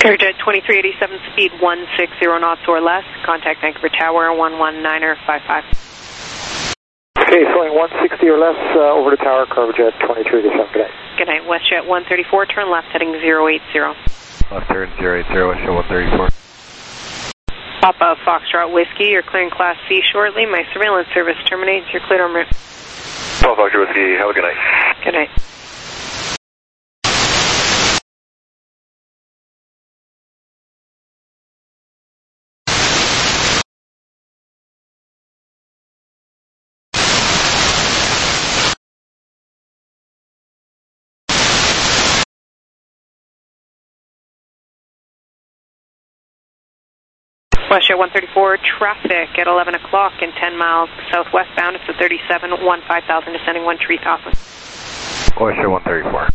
ClearJet 2387, speed 160 knots or less. Contact Vancouver Tower 119er 55. Okay, flying 160 or less over the tower, ClearJet 2387. Good night. Good night. WestJet 134, turn left heading 080. Left turn 080, WestJet 134. Papa Foxtrot Whiskey, you're clearing Class C shortly. My surveillance service terminates. You're cleared en route. Papa Foxtrot Whiskey, have a good night. Good night. WestJet 134, traffic at 11 o'clock and 10 miles southwestbound. It's a 37, 5000 descending 13000. WestJet 134.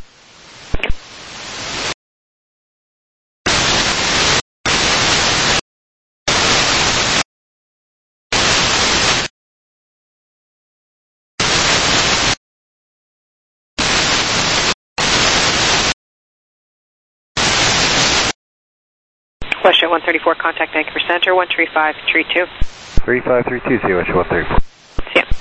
WestJet 134, contact Vancouver Center 13532. 3532, see WestJet 134. See ya.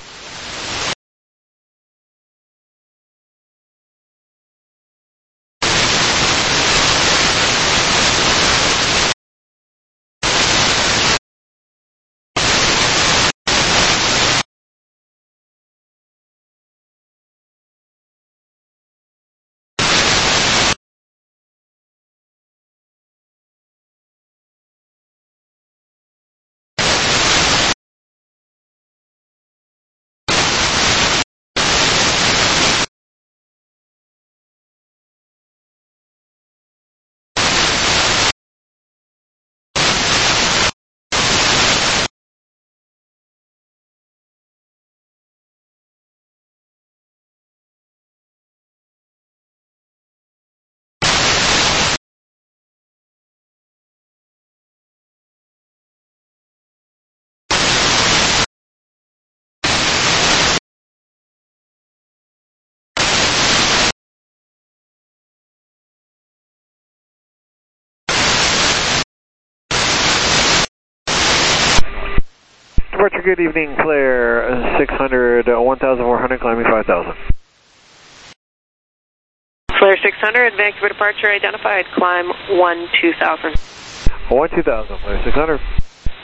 Departure, good evening, Claire 600, 1400, climbing 5000. Flare 600, Vancouver departure identified, climb 12000. 12000, Flare 600.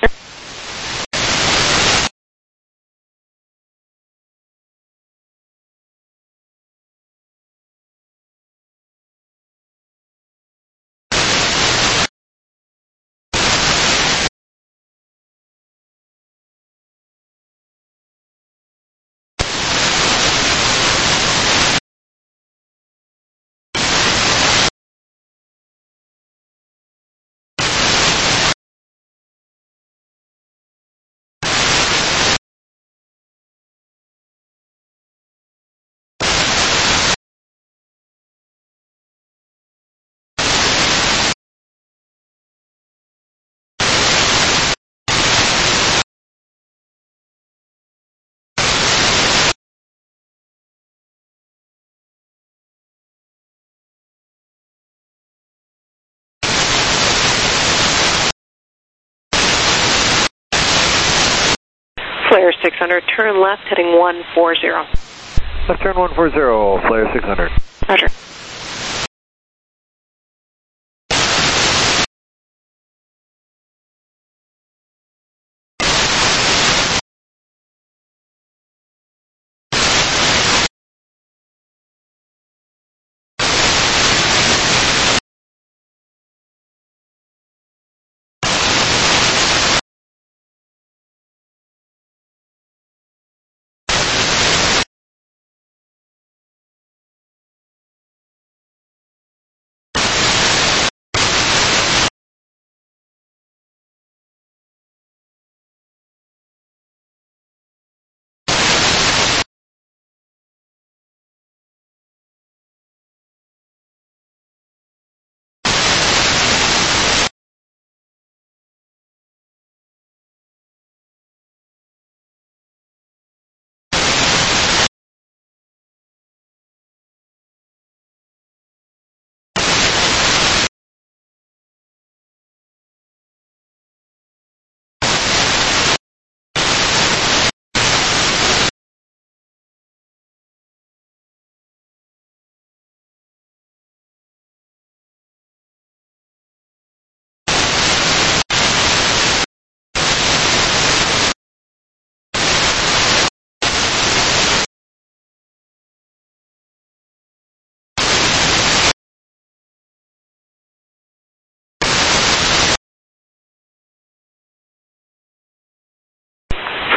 Flare 600, turn left heading 140. Left turn 140, Flare 600. Roger.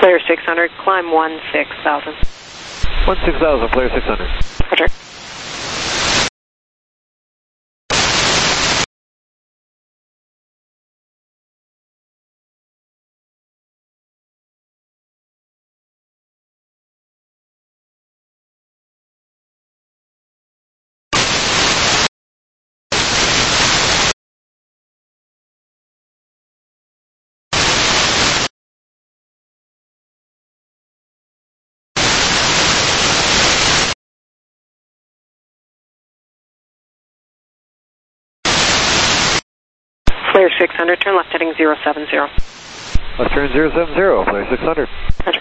Flare 600, climb 16,000. 16,000, Flare 600. Roger. Flare 600, turn left heading 070. Left turn 070, Flare 600. Roger.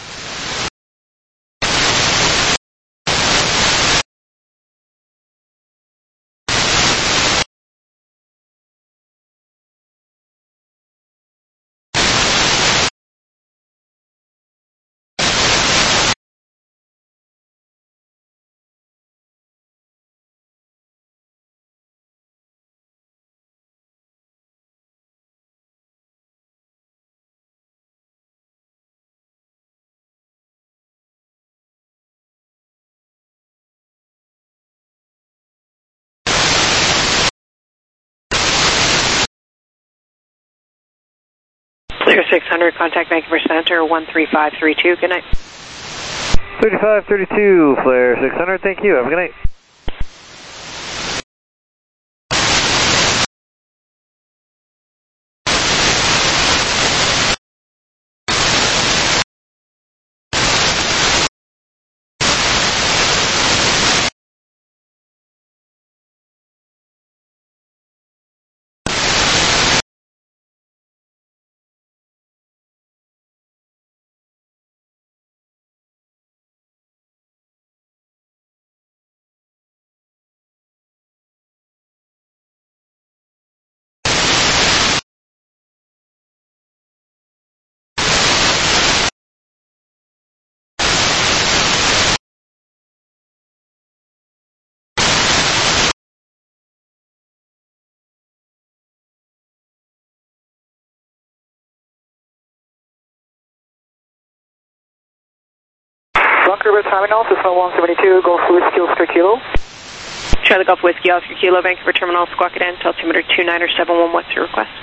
Flare 600, contact Vancouver Center 13532. Good night. 3532, Flare 600, thank you. Have a good night. Vancouver Terminal, Cessna 172, Golf Whiskey Oscar Kilo. Charlie Golf Whiskey Oscar Kilo, Vancouver Terminal, squawk it in, altimeter 2971, what's your request?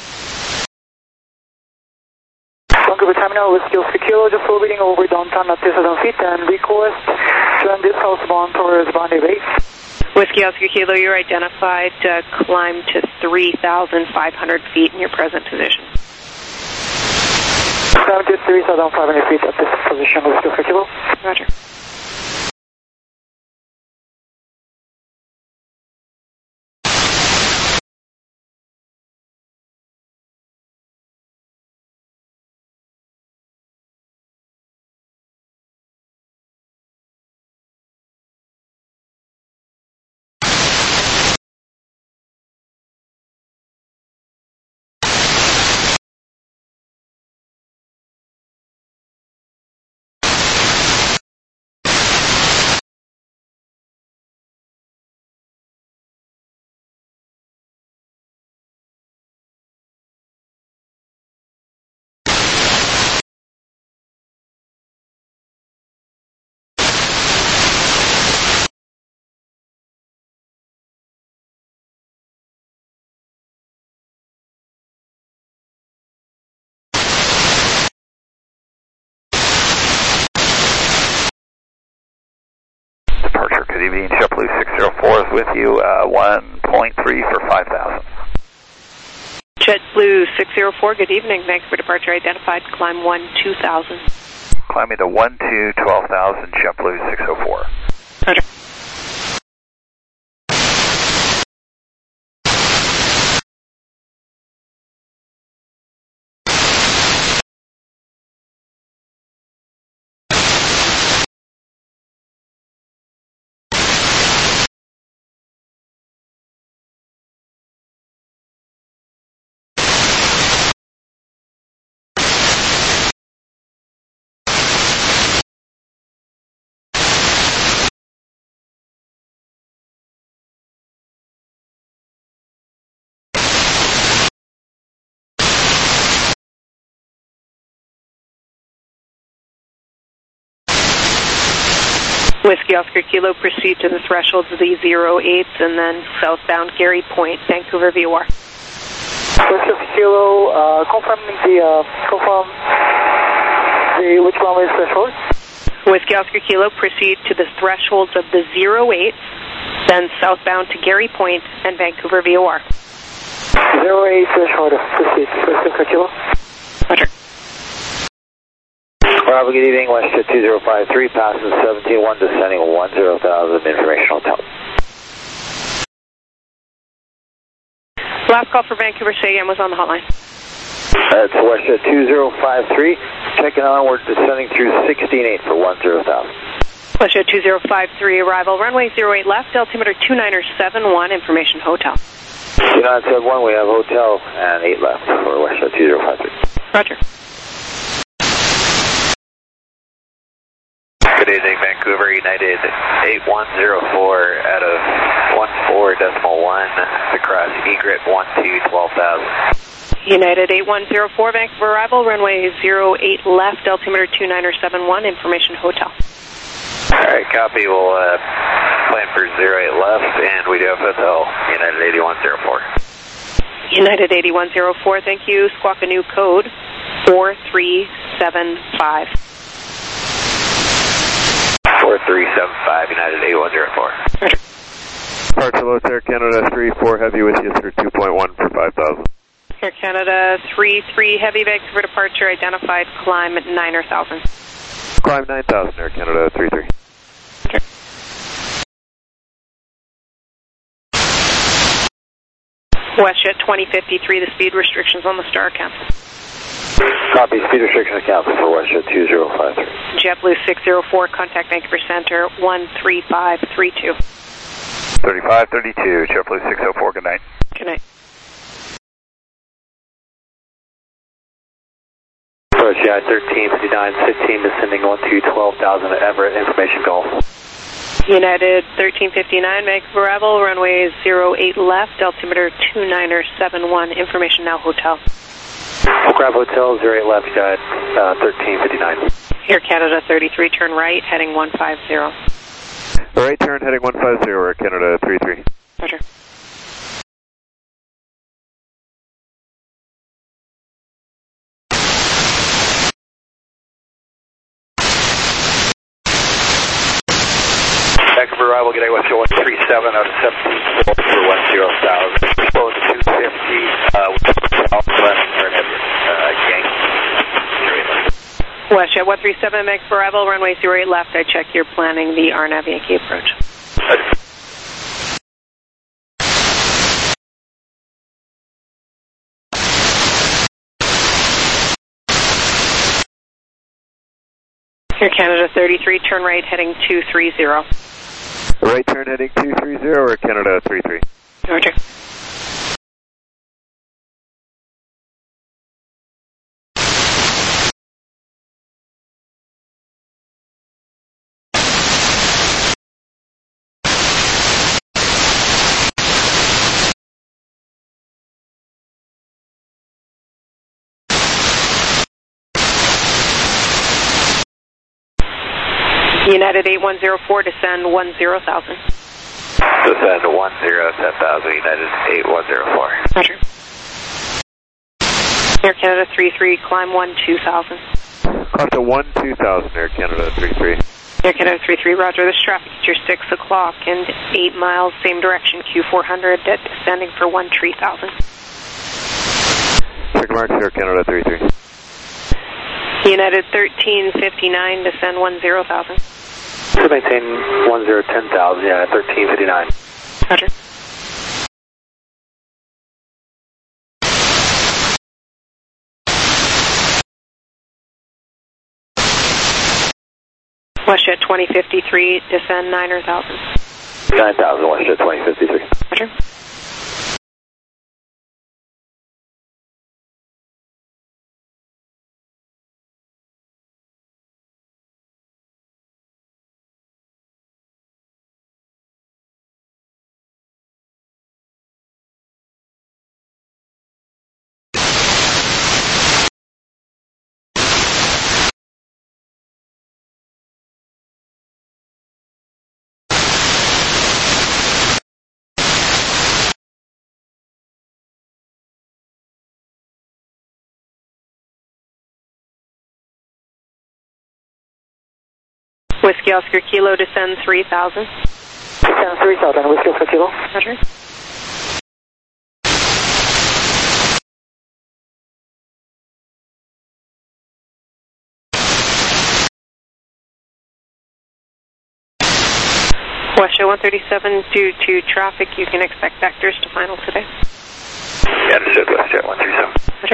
Vancouver Terminal, Whiskey Oscar Kilo, just orbiting over downtown at 2,000 feet and request turn this southbound towards Bondi Base. Whiskey Oscar Kilo, you're identified, climb to 3,500 feet in your present position. Climb to 3,500 feet at this position, Whiskey Oscar Kilo. Roger. Departure, good evening, JetBlue 604 is with you, 1.3 for 5,000. JetBlue 604, good evening, Vancouver departure identified, climb 12,000. Climbing to 12,000, JetBlue 604. Roger. Whiskey Oscar Kilo, proceed to the thresholds of the 08s and then southbound Gary Point, Vancouver VOR. Whiskey Oscar Kilo, confirm the which runway is threshold? Whiskey Oscar Kilo, proceed to the thresholds of the 08s, then southbound to Gary Point and Vancouver VOR. 08 threshold, proceed. Whiskey Oscar Kilo. Roger. Bravo, good evening, WestJet 2053, passing 17-1, descending 10,000, information hotel. Last call for Vancouver, say again, was on the hotline. That's WestJet 2053, checking on, we're descending through 16-8 for 10,000. WestJet 2053, arrival, runway 08 left, altimeter 2971, information hotel. 2971, we have hotel, and 8 left for WestJet 2053. Roger. Good evening, Vancouver, United 8104 out of 14.1 to cross egret 12,000. United 8104, Vancouver arrival, runway 08 left, altimeter 2971, information hotel. Alright, copy, we'll plan for 08 left, and we do have hotel, United 8104. United 8104, thank you, squawk a new code, 4375. 4375, United 8104. Departure Los Air Canada 34 Heavy with you through 2.1 for 5,000. Air Canada 33 Heavy, Vancouver departure identified, climb at 9,000. Climb 9,000, Air Canada 33. Okay. WestJet 2053, the speed restrictions on the star cancel. Copy, speed restriction cancel for WestJet 2053. JetBlue 604, contact Vancouver Center 13532. 3532, JetBlue 604, good night. Good night. Approach AI 1359, 15, descending 12,000 at Everett, information Gulf. United 1359, Vancouver arrival, runway 08 left, altimeter 2971, information now hotel. Grab Hotel, 08 left, guide 1359. Air Canada 33, turn right, heading 150. Right turn heading 150, Air Canada 33. Roger. Vancouver arrival, get West 137 out of 17 for 10,000. Exposed to 250, southwest, turn gang. WestJet 137, Vancouver arrival, runway 08 left. I check you're planning the Arnav Yankee approach. Air Canada 33, turn right, heading 230. Right turn heading 230, Air Canada 33. Roger. United 8104, descend 10,000. Descend 10,000, United 8104. Roger. Air Canada 33, climb 12,000. Climb to 12,000, Air Canada 33. Air Canada 33, roger. This traffic at your 6 o'clock and 8 miles, same direction, Q400, descending for 13,000. Check marks, Air Canada 33. United 1359, descend 10,000. To maintain 10,000, yeah, 1359. Roger. WestJet 2053, descend 9,000. 9,000, WestJet 2053. Roger. Whiskey Oscar Kilo, descend 3,000. Descend 3,000, Whiskey Oscar Kilo. Roger. WestJet 137 due to traffic, you can expect vectors to final today. Yeah, understood, WestJet 137. Roger.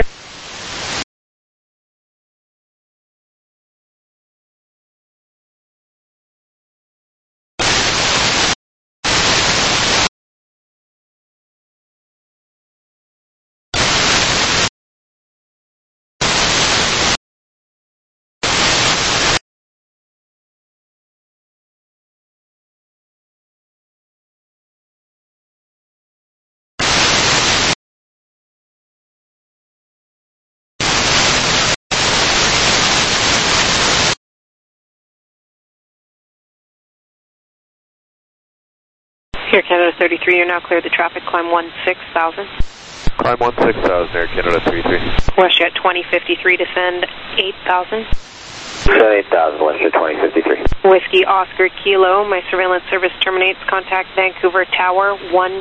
Air Canada 33, you're now cleared the traffic, climb 16,000. Climb 16,000, Air Canada 33. WestJet 2053, descend 8,000. Descend 8,000, WestJet 2053. Whiskey Oscar Kilo, my surveillance service terminates. Contact Vancouver Tower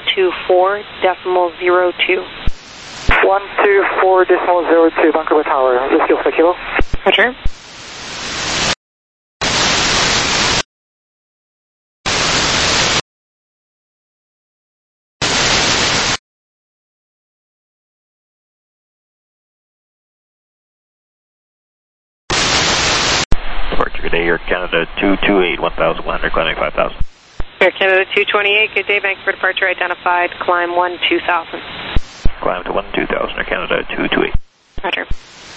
124.02. 124.02, Vancouver Tower, Whiskey Oscar Kilo. Roger. Departure, good day, Air Canada 228, 1,100, climbing 5,000. Air Canada 228, good day, Vancouver departure identified, climb 12,000. Climb to 12,000, Air Canada 228. Roger.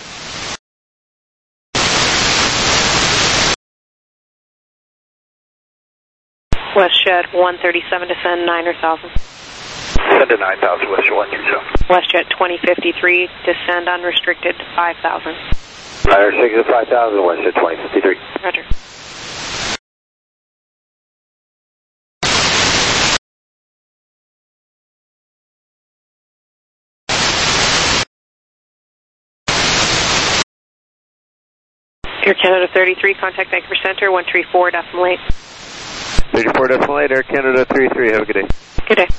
WestJet 137, descend 9,000. Descend to 9,000, WestJet 137. WestJet 2053, descend unrestricted 5,000. Unrestricted 5,000, WestJet 2053. Roger. Air Canada 33, contact Vancouver Center 134.8. 34.8, Air Canada 33, have a good day. Good day.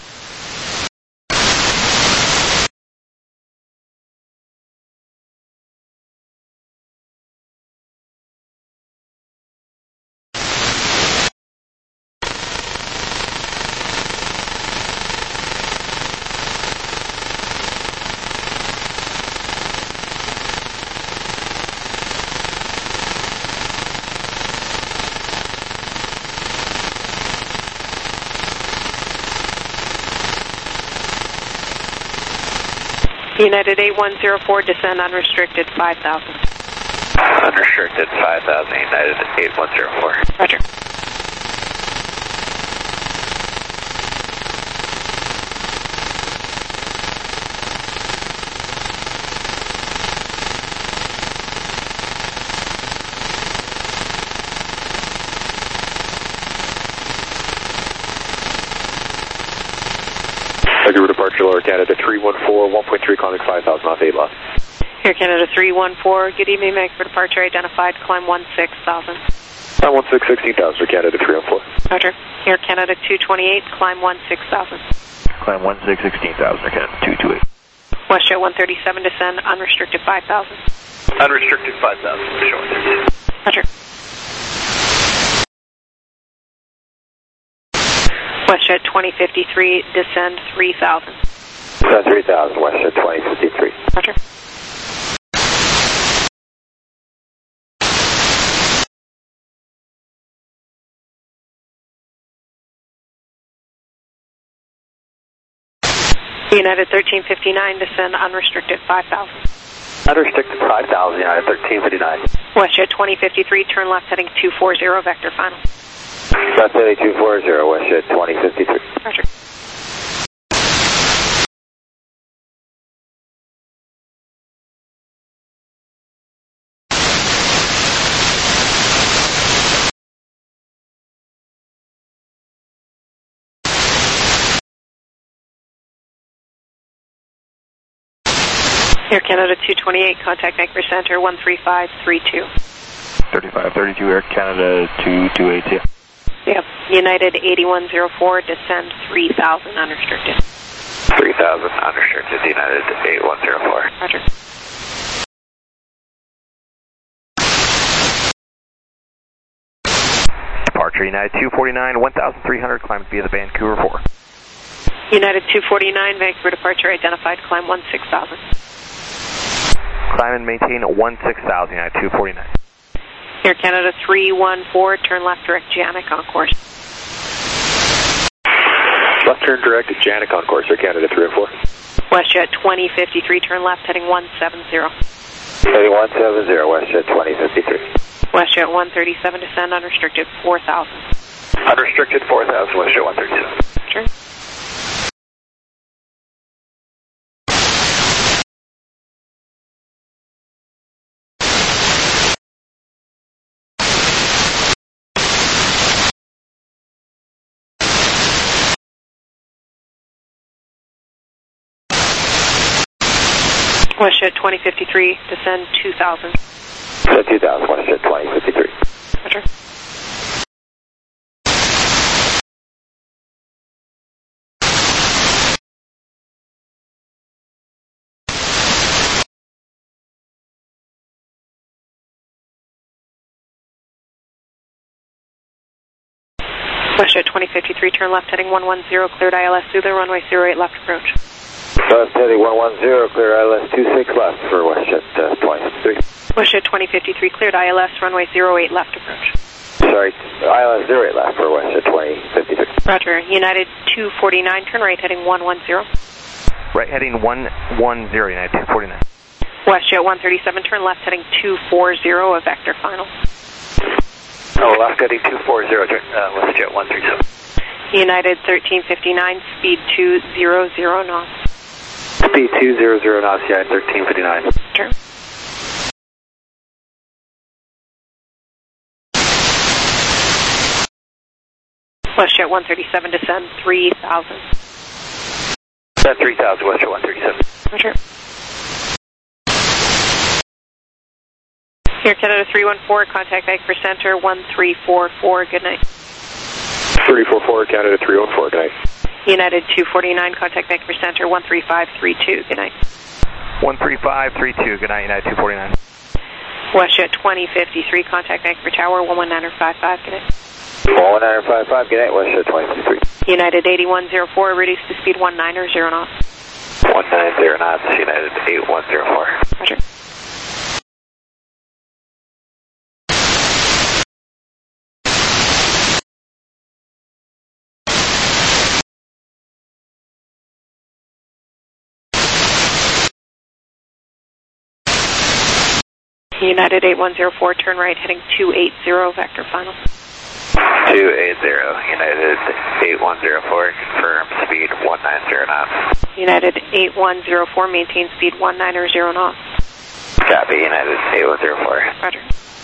United 8104, descend unrestricted 5,000. Unrestricted 5,000, United 8104. Roger. Vancouver departure, Lower Canada 314, 1.3, climbing 5,000 off 8 lots. Air Canada 314, good evening, Vancouver departure identified, climb 16,000. Climb 16,000, Air Canada 314. Roger. Air Canada 228, climb 16,000. Climb 16,000, Air Canada 228. WestJet 137, descend unrestricted 5,000. Unrestricted 5,000, showing. Roger. WestJet 2053, descend 3,000. Descend 3,000, WestJet 2053. Roger. United 1359, descend unrestricted 5,000. Unrestricted 5,000, United 1359. WestJet 2053, turn left heading 240, vector final. Left heading 240, WestJet 2053. Roger. Air Canada 228, contact Vancouver Center 13532. 3532 Air Canada 228. Yep. United 8104, descend 3000 unrestricted. 3000 unrestricted, United 8104. Roger. Departure United 249, 1300, climb via the Vancouver 4. United 249, Vancouver departure identified, climb 16,000. Climb and maintain 16,000, United 249. Air Canada 314, turn left direct Janik on course. Left turn direct at Janik on course, Air Canada 304. WestJet 2053, turn left heading 170. Heading 170, WestJet 2053. WestJet 137, descend unrestricted 4,000. Unrestricted 4,000, WestJet 137. Sure. WestJet 2053, descend 2,000. Descend 2,000, WestJet 2053. Roger. WestJet 2053, turn left heading 110, cleared ILS Zulu, runway 08 left approach. Left heading 110, clear ILS 26 left for WestJet 2053. WestJet 2053, cleared ILS, runway 08 left approach. Sorry, ILS 08 left for WestJet 2053. Roger. United 249, turn right heading 110. Right heading 110, United 249. WestJet 137, turn left heading 240, a vector final. Oh, left heading 240, WestJet 137. United 1359, speed 200 knots. Speed 200 knots, yeah, 1359. Sure. WestJet 137, descend 3,000. Descend 3,000, WestJet 137. Roger. Air Canada 314, contact Vancouver Center 1344, good night. 344, Canada 314, good night. United 249, contact Vancouver Center 13532, good night. 13532, good night, United 249. WestJet 2053, contact Vancouver Tower 11955, good night. 11955, good night, WestJet 2053. United 8104, reduce to speed 190 knots. 190 knots, United 8104. Roger. United 8104, turn right heading 280, vector final. 280, United 8104, confirm speed 190 knots. United 8104, maintain speed 190 knots. Copy, United 8104. Roger.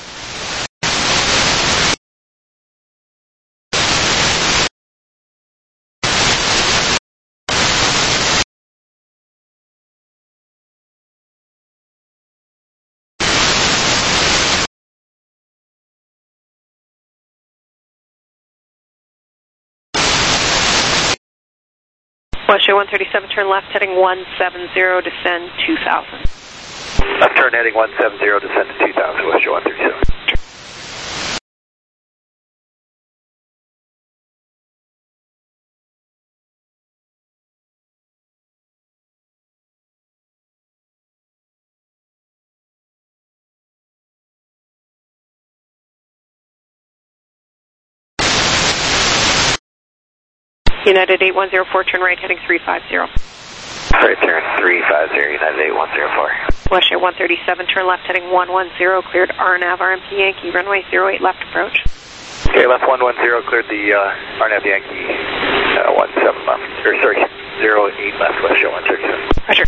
WestJet 137, turn left heading 170, descend 2,000. Left turn heading 170, descend to 2,000, WestJet 137. United 8104, turn right heading 350. Right turn 350, United 8104. WestJet 137, turn left heading 110, cleared RNAV RMP Yankee, runway 08 left approach. Okay, left 110, cleared the RNAV Yankee 17 left, or sorry, 08 left, WestJet 137. Roger.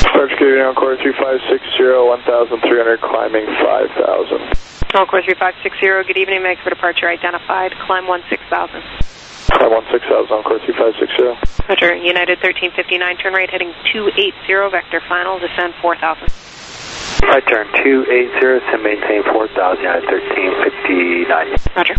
Departure good evening, Encore 3560, 1,300, climbing 5,000. Encore 3560, good evening, make for departure identified, climb 16,000. Climb 16,000, Encore 3560. Roger, United 1359, turn right heading 280, vector final, descend 4,000. Right turn 280 to maintain 4,000, United 1359. Roger.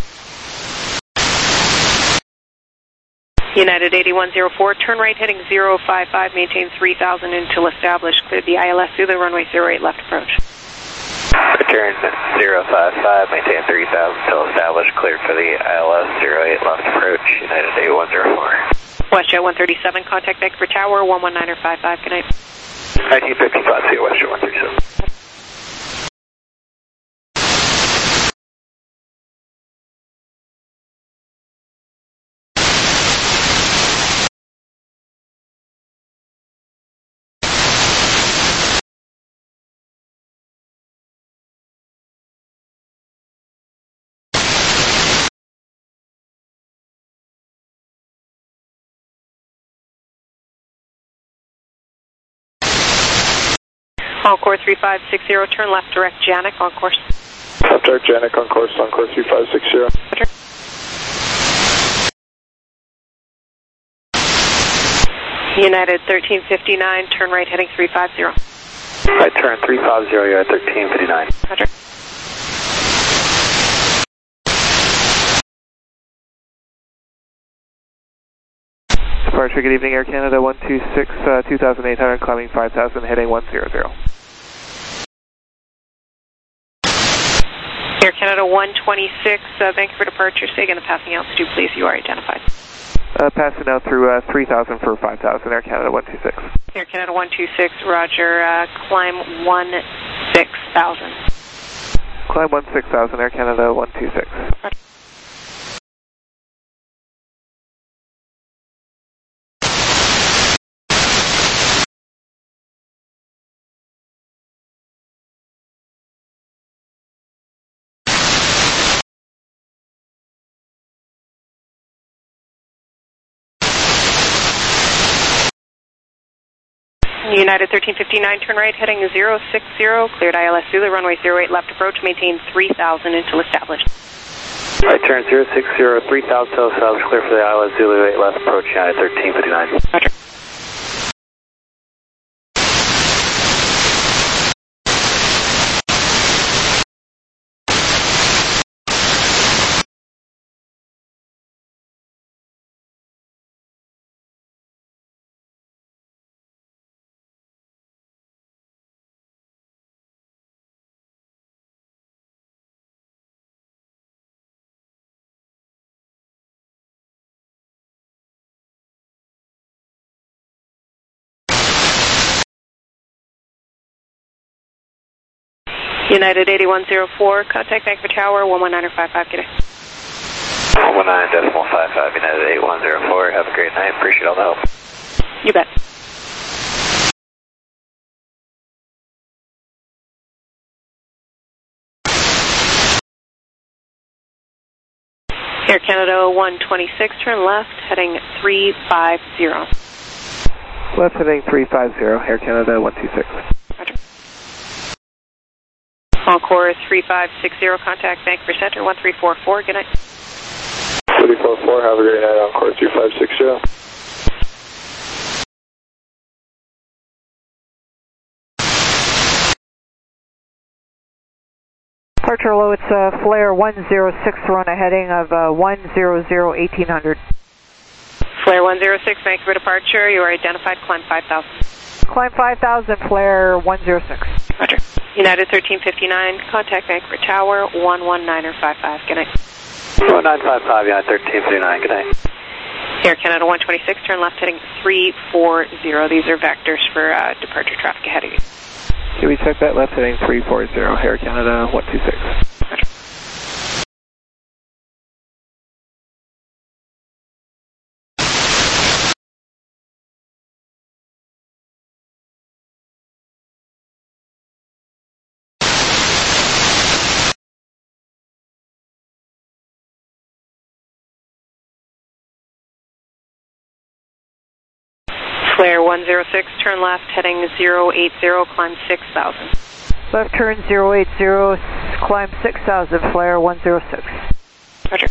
United 8104, turn right heading 055, maintain 3,000 until established, cleared the ILS through the runway 08 left approach. Return 055, maintain 3,000 until established, cleared for the ILS 08 left approach, United 8104. WestJet 137, contact Vancouver Tower 11955, good night. 1955, see you, WestJet 137. Encore 3560, turn left direct Janik on course. Left direct Janik on course, Encore 3560. Roger. United 1359, turn right heading 350. Right turn 350, United 1359. Roger. Departure, good evening, Air Canada 126, 2,800, climbing 5,000, heading 100. Air Canada 126, Vancouver departure, say again the passing altitude, please, you are identified. Passing out through 3,000 for 5,000, Air Canada 126. Air Canada 126, roger, climb 16,000. Climb 16,000, Air Canada 126. Roger. United 1359, turn right heading 060, cleared ILS through the runway 08 left approach, maintain 3,000 until established. Right turn 060, 3,000 until established, clear for the ILS 08 left approach, United 1359. Roger. United 8104, contact Vancouver Tower 11955, good day. 119.55, United 8104, have a great night, appreciate all the help. You bet. Air Canada 126, turn left, heading 350. Left heading 350, Air Canada 126. Roger. Encore 3560, contact Vancouver Center 1344, good night. 344, have a great night, Encore 3560. Departure low, it's Flare 106, we're on a heading of 100, 1800. Flare 106, Vancouver departure, you are identified, climb 5,000. Climb 5,000, Flare 106. Roger. United 1359, contact Vancouver Tower 11955, good night. 1955, United 1359, good night. Air Canada 126, turn left heading 340, these are vectors for departure traffic ahead of you. Can we check that? Left heading 340, Air Canada 126. Roger. Flare 106, turn left, heading 080, climb 6,000. Left turn 080, climb 6,000, flare 106. Roger.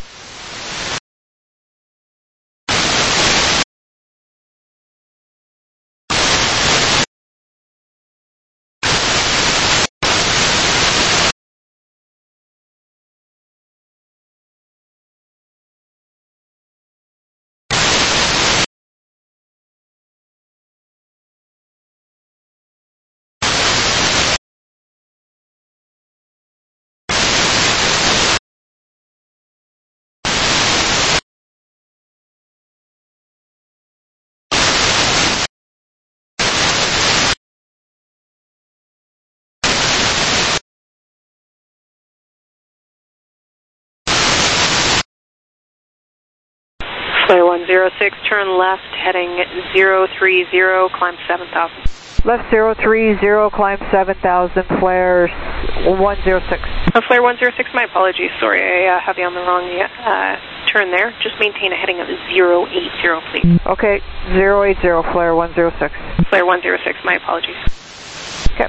Flare 106, turn left, heading 030, climb 7,000. Left 030, climb 7,000, flare 106. Flare 106, my apologies. Sorry, I have you on the wrong turn there. Just maintain a heading of 080, please. Okay, 080, flare 106. Flare 106, my apologies. Okay.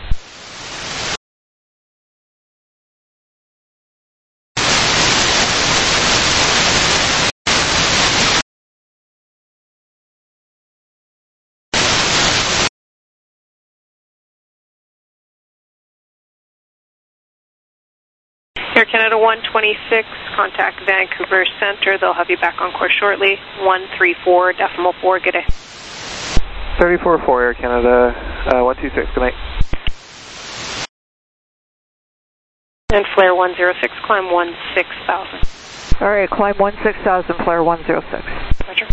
Air Canada 126, contact Vancouver Centre. They'll have you back on course shortly. 134.4, good day. 34-4 Air Canada 126, good night. And Flare 106, climb 16,000. Alright, climb 16,000, flare 106. Roger.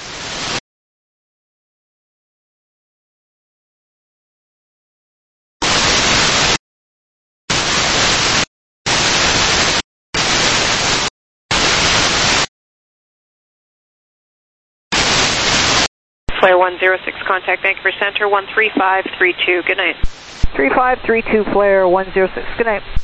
Flare 106, contact Vancouver Centre, 13532, good night. 3532, flare 106, good night.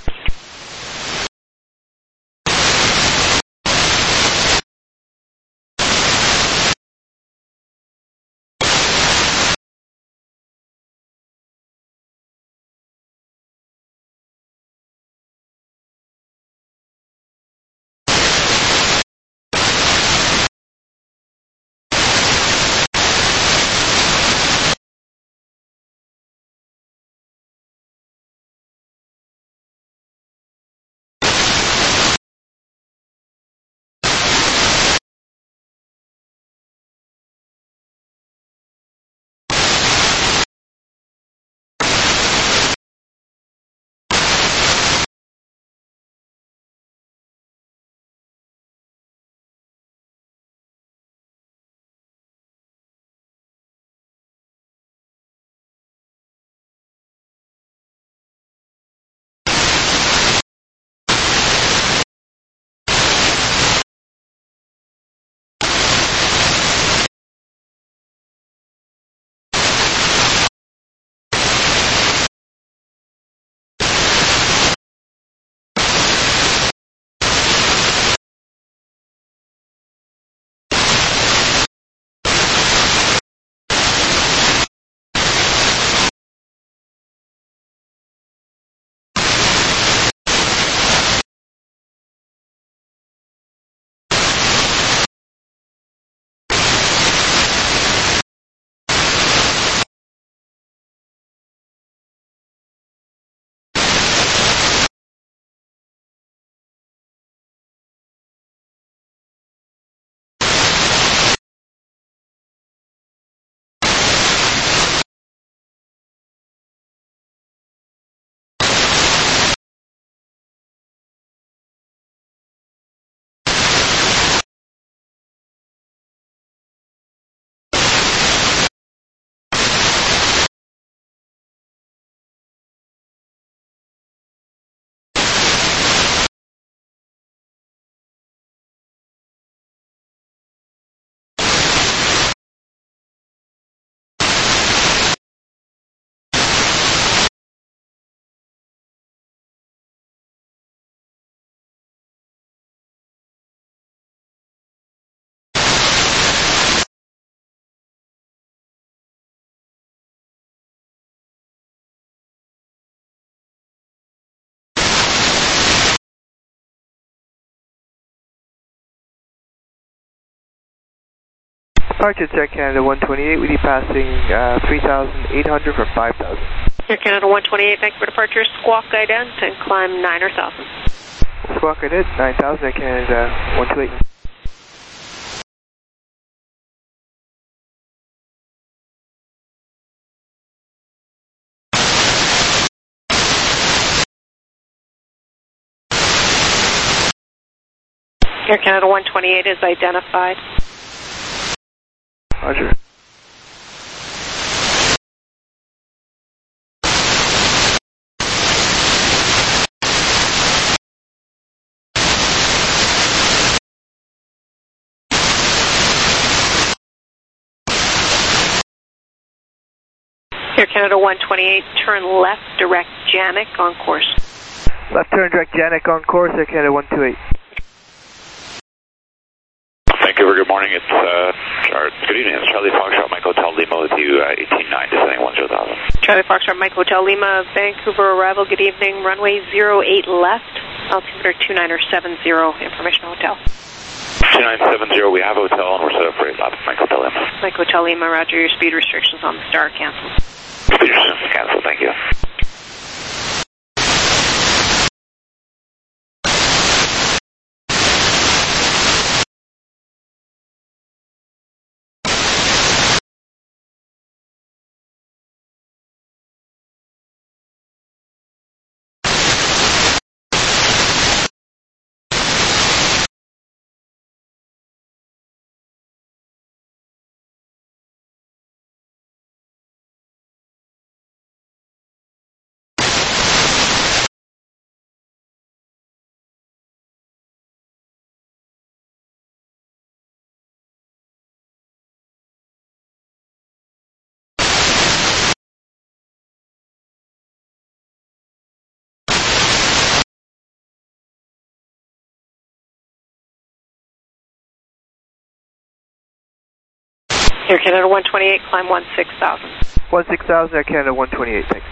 Departure Air Canada 128, with you passing 3,800 for 5,000. Air Canada 128, thank you for departure. Squawk ident and climb 9 or 1,000. Squawk ident 9,000, Air Canada 128. Air Canada 128 is identified. Roger. Air Canada 128, turn left, direct Janik on course. Left turn, direct Janik on course, Air Canada 128. Thank you. Good morning. Good evening. It's Charlie Foxtrot, Mike Hotel Lima with you, 189 descending 10,000. Charlie Foxtrot, Mike Hotel Lima, Vancouver arrival. Good evening. Runway 08 left, altimeter 2970. Information hotel. 2970. We have a hotel and we're set up for 8 laps. Mike Hotel Lima. Mike Hotel Lima. Roger. Your speed restrictions on the Star canceled. Speed restrictions canceled. Thank you. Air Canada 128, climb 16,000. 16,000, Air Canada 128, thanks.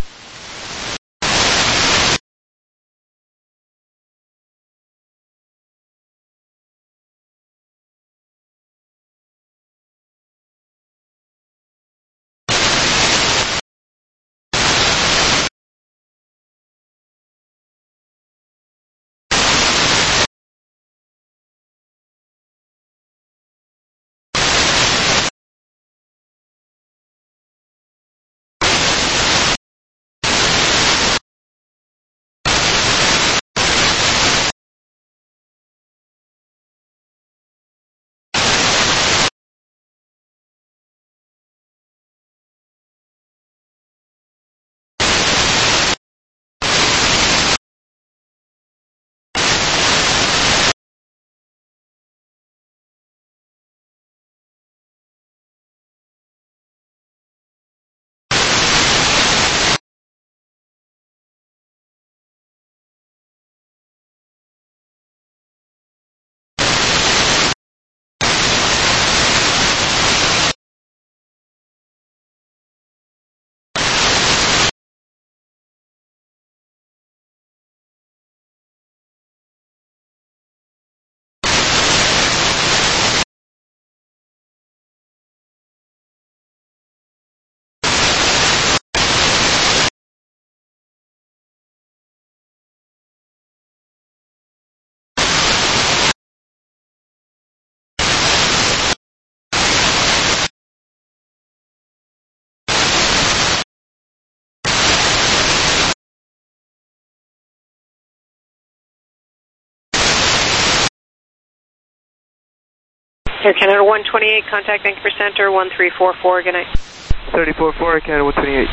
Air Canada 128, contact Vancouver Center 1344, good night. 34-4, Air Canada 128.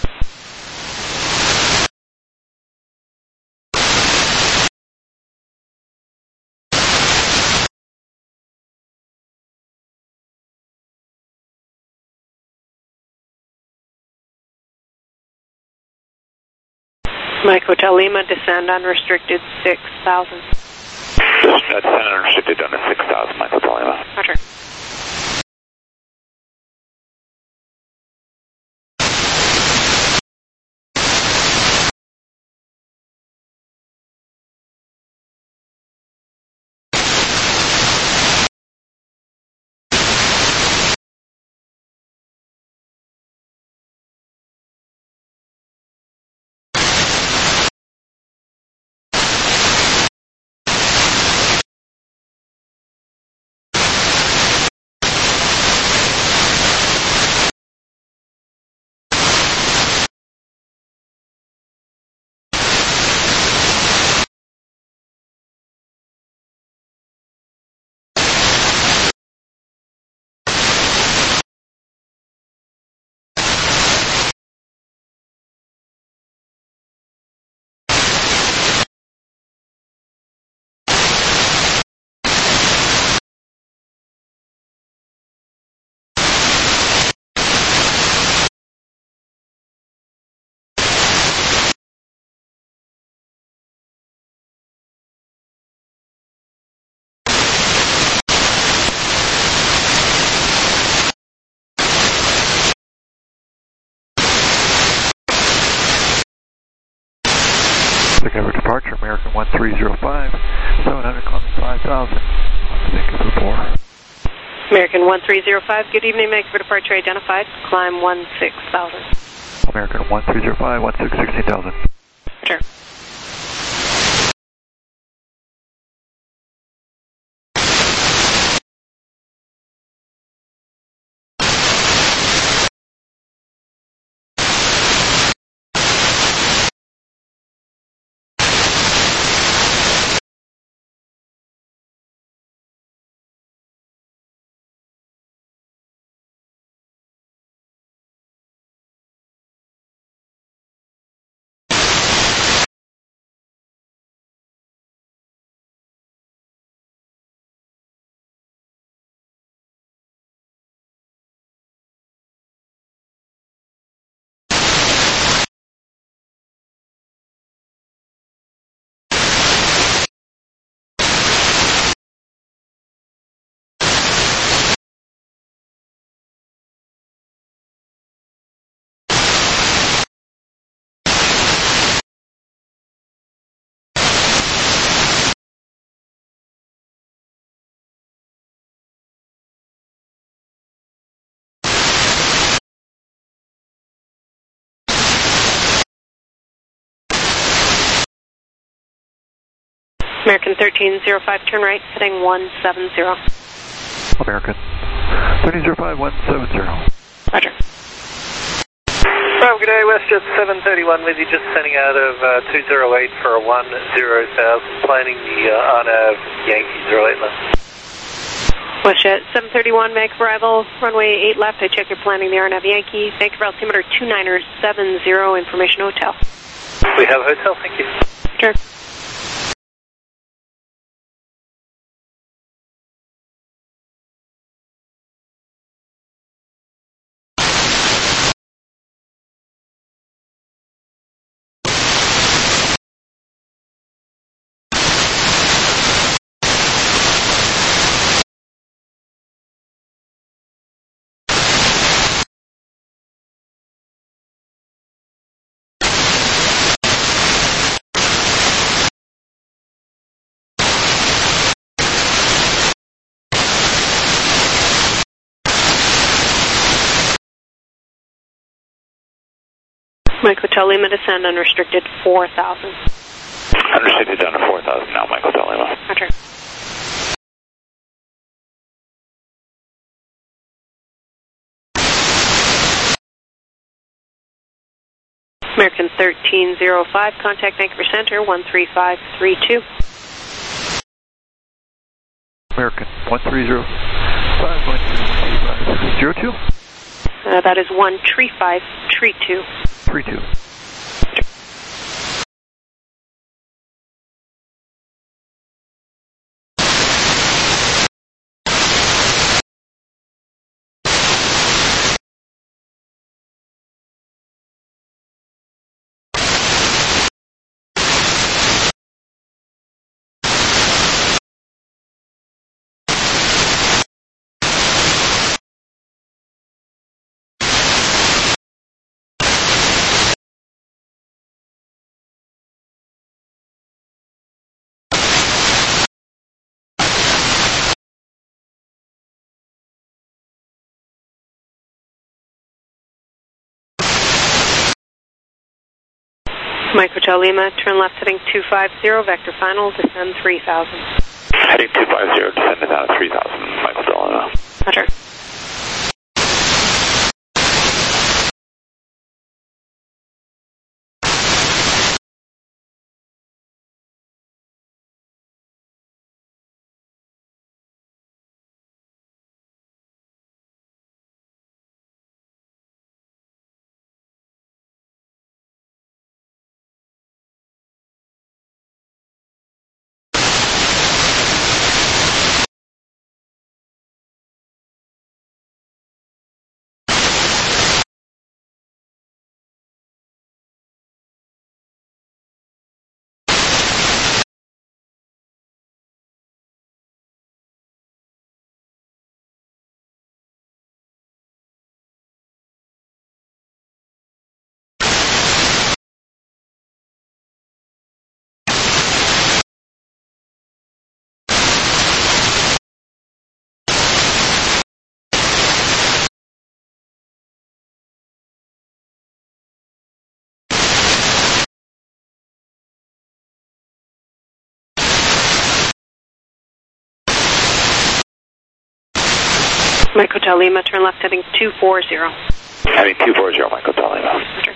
Mike Hotel Lima, descend unrestricted 6,000. Descend unrestricted down to 6,000, Mike Hotel Lima. Roger. Second departure, American 1305, 700 climbing 5,000 on Vancouver 4. American 1305, good evening, make for departure identified, climb 16,000. American 1305, 16,000. Sure. American 1305, turn right, heading 170. American 1305, 170. Roger. Good day, WestJet 731 with you, just sending out of 208 for a 10,000, planning the RNAV Yankee 08 left. WestJet 731, make arrival, runway 8 left, I check you're planning the RNAV Yankee, thank you for altimeter 2970, information hotel. We have a hotel, thank you. Sure. Mike Hotel Lima, descend unrestricted 4,000. Unrestricted down to 4,000 now, Mike Hotel Lima. Roger. American 1305, contact Vancouver Center 13532. American 1305, 13502. That is 13532. 32. Mike Hotel Lima, turn left heading 250, vector final, descend 3,000. Heading 250, descend down to 3,000, Mike Hotel Lima. Roger. Mike Hotel Lima, turn left heading 240. Heading 240, Mike Hotel Lima. Roger.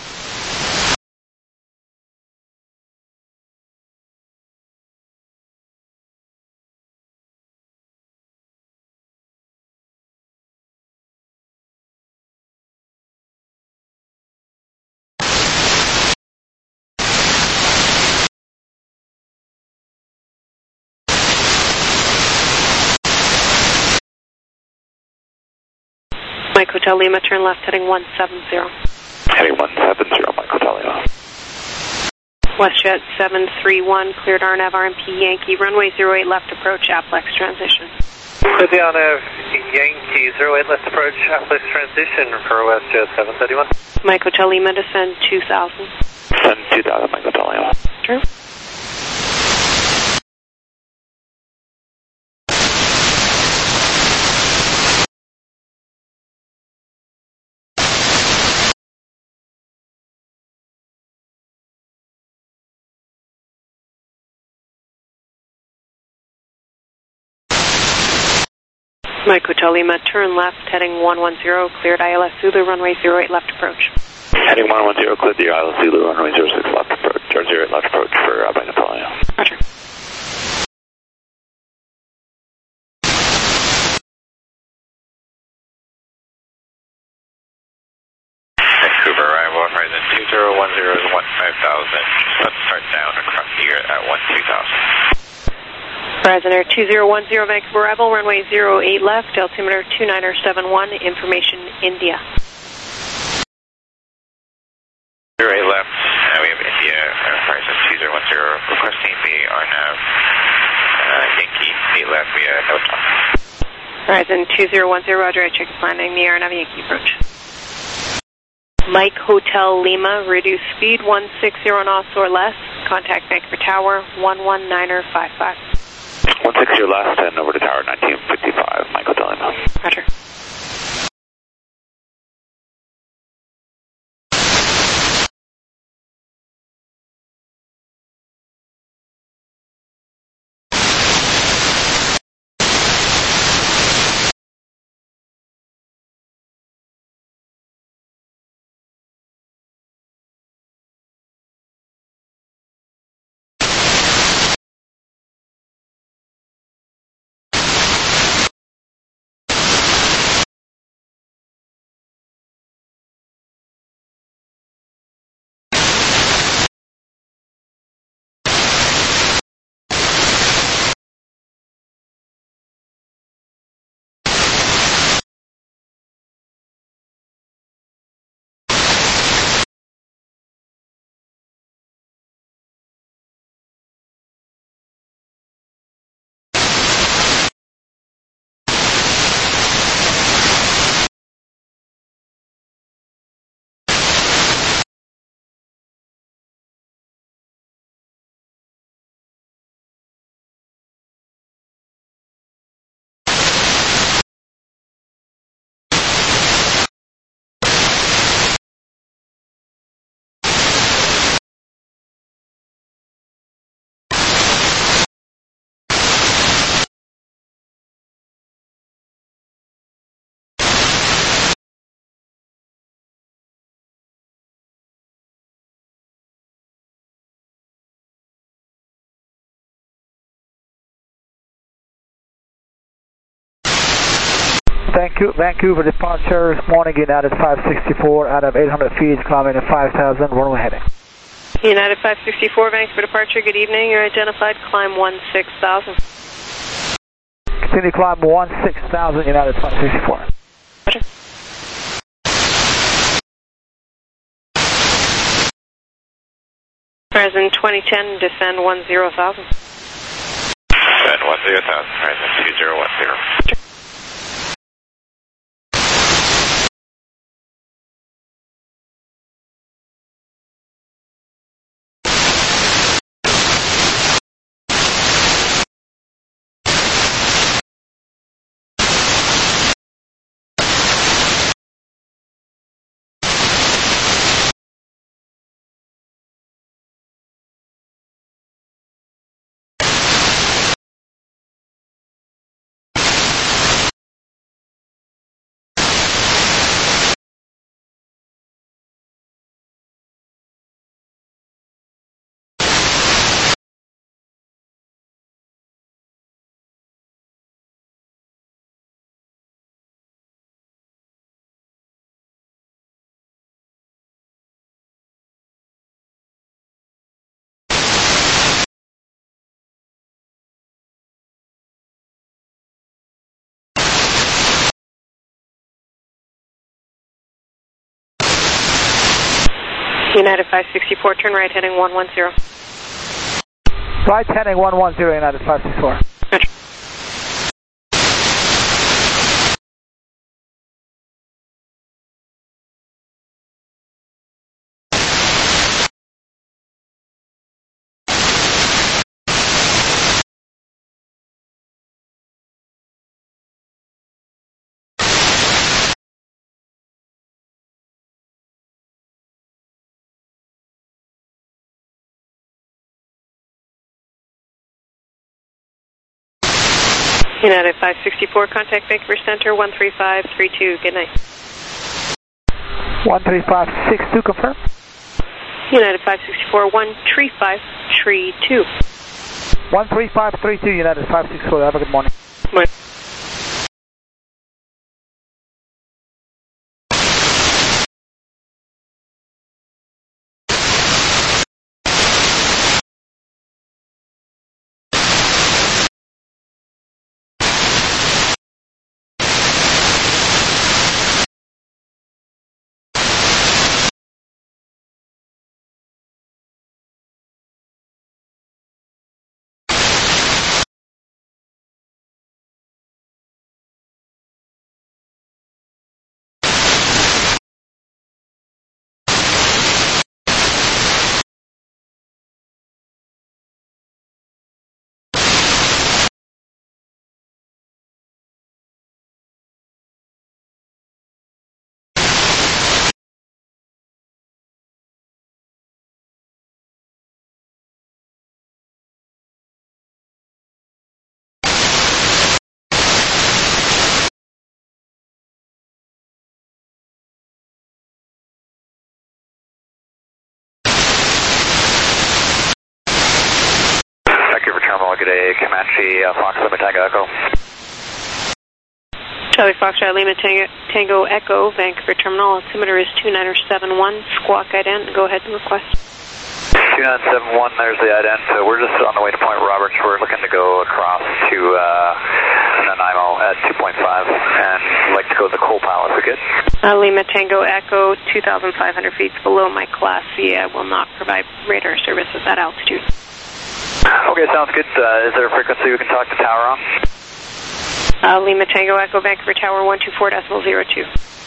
Mike Hotel Lima, turn left heading 170. Heading 170, Mike Hotel Lima. WestJet 731, cleared RNAV RMP Yankee, runway 08 left approach, Aplex transition. Cleared the RNAV Yankee 08 left approach, Aplex transition for WestJet 731. Mike Hotel Lima, descend 2000. Descend 2000, Mike Hotel Lima. True. Mike Hotel Lima, turn left, heading 110, cleared ILS Zulu, runway 08 left approach. Heading 110, cleared the ILS Zulu, runway 06 left approach, or 08 left approach for Mike Hotel Lima. Roger. Vancouver arrival, horizon 2010 is 15,000. Let's start down across the year at 12,000. Horizon Air 2010, Vancouver arrival, runway 08 left, altimeter 2971, information India. 08 left, we have India, horizon 2010, requesting the RNAV Yankee 8 left via no talk. Horizon 2010, roger, I check planning the RNAV Yankee approach. Mike Hotel Lima, reduce speed 160 knots or less, contact Vancouver Tower 11955. 160 last and over to tower 1955, Mike Hotel Lima. Roger. Vancouver departure this morning, United 564 out of 800 feet, climbing to 5,000, runway heading. United 564, Vancouver departure, good evening, you're identified, climb 16,000. Continue climb 16,000, United 564. Roger. Horizon 2010, descend 10,000. Descend 10,000, horizon 2010. United 564, turn right heading 110. Right heading 110, United 564. Roger. United 564, contact Vancouver Center 13532. Good night. 13562, confirm. United 564, 13532. 13532, United 564. Have a good morning. Morning. Good day, Comanche, Fox Lima Tango Echo. Charlie Foxtrot Lima Tango Echo, Vancouver Terminal. Altimeter is 2971. Squawk ident. Go ahead and request. 2971, there's the ident. We're just on the way to Point Roberts. We're looking to go across to Nanaimo at 2.5 and like to go to the coal pile if we could. Lima Tango Echo, 2,500 feet below my Class C. I will not provide radar service at that altitude. Okay, sounds good. Is there a frequency we can talk to tower on? Lima Tango Echo, Vancouver Tower 124.02.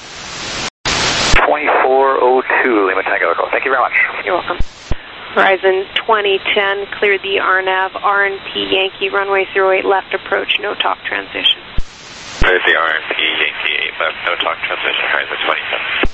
2402 Lima Tango Echo. Thank you very much. You're welcome. Horizon 2010, clear the RNAV, RNP Yankee, runway 08 left approach, no talk transition. Clear the RNP Yankee 8 left, no talk transition, Horizon 2010.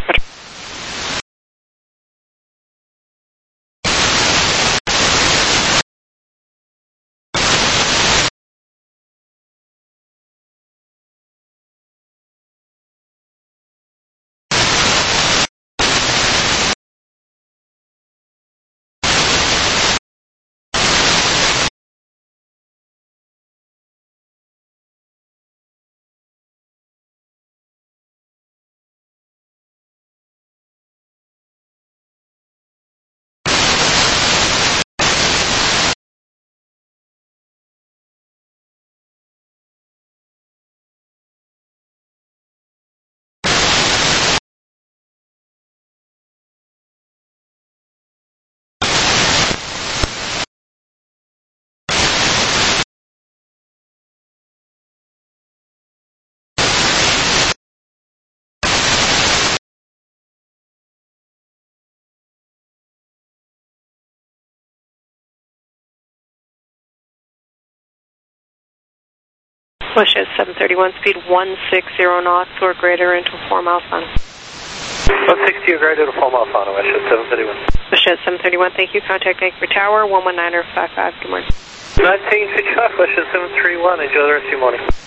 WestJet 731, speed 160 knots or greater into 4 miles final. 160 or greater to 4 miles final, WestJet 731. WestJet 731, thank you. Contact Vancouver Tower 119.55. Good morning. 1955, WestJet 731. Enjoy the rest of your morning.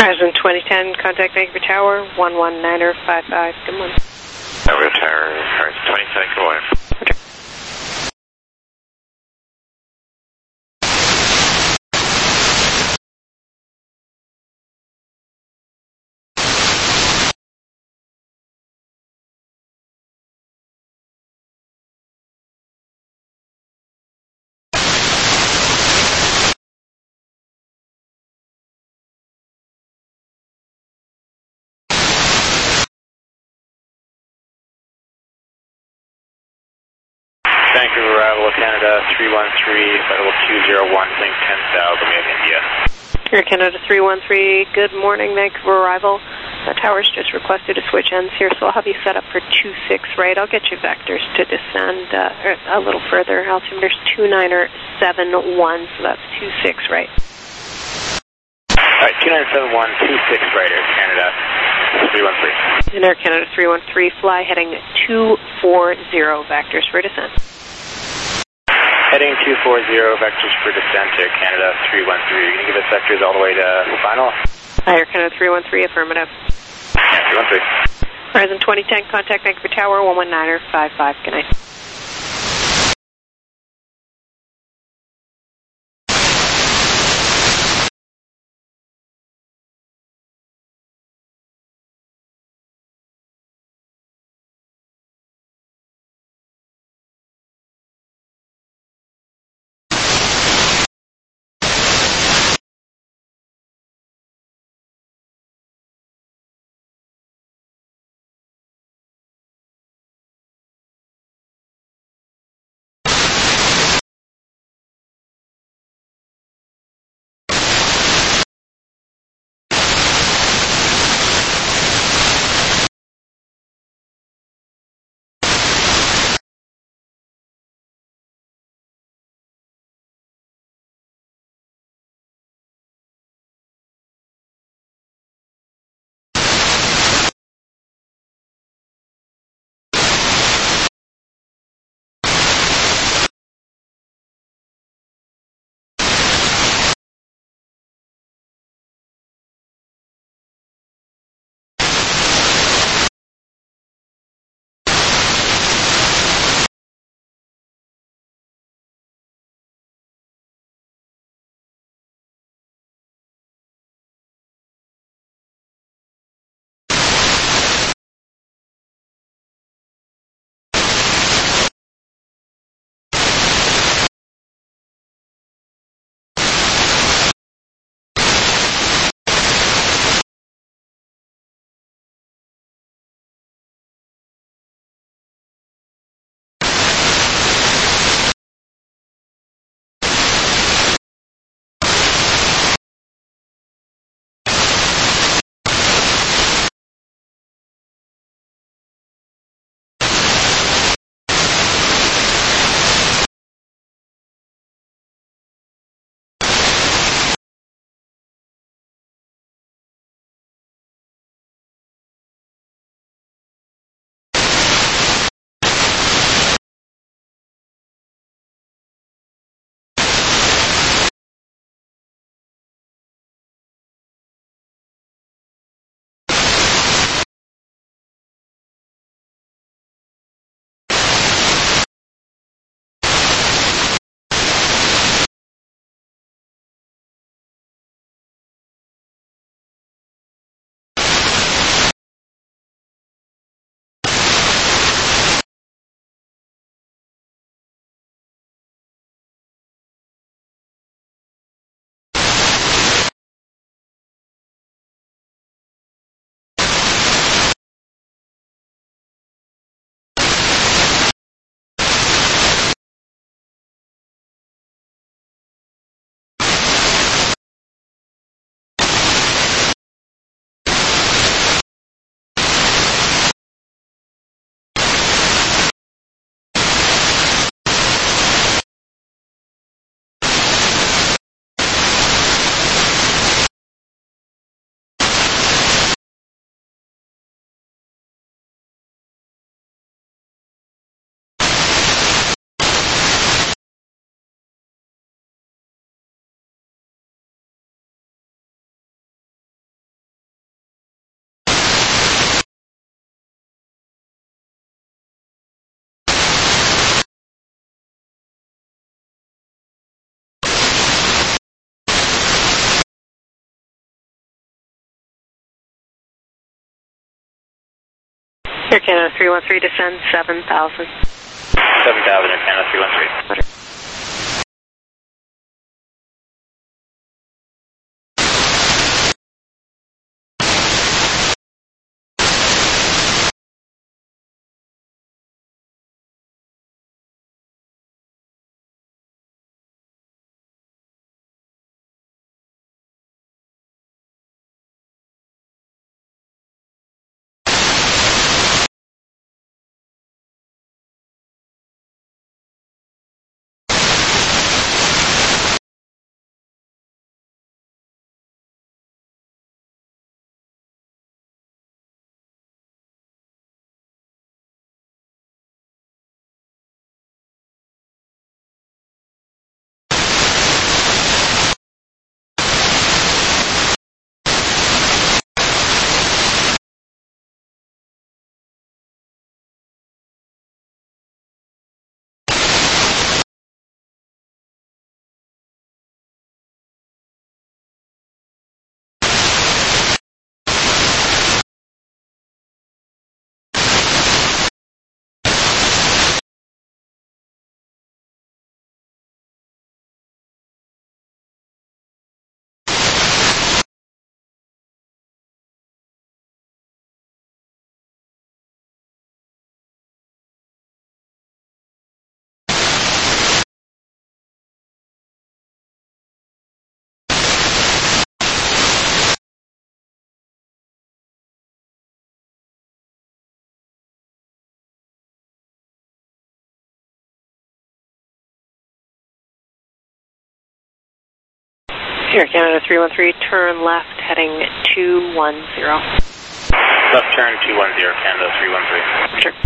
Horizon 2010, contact Vancouver Tower, 11955. Good morning. Vancouver Tower, Horizon 2010, good morning. Roger. Vancouver arrival, Canada 313, Federal 201, Link 10,000, we have India. Air Canada 313, good morning, Vancouver arrival. The tower's just requested to switch ends here, so I'll have you set up for 26 right. I'll get you vectors to descend a little further. Altimeter's 2971, so that's 26 right. Alright, 2971, 26 right, Air Canada 313. And Air Canada 313, fly heading 240, vectors for descent. Heading 240, vectors for descent, Air Canada 313. You're going to give us vectors all the way to final? Air Canada 313, affirmative. Yeah, 313. Horizon 2010, contact Vancouver Tower, 11955. Good night. Air Canada 313, descend 7,000. 7,000, Air Canada 313. Roger. Air Canada 313, turn left, heading 210. Left turn 210, Canada 313. Sure.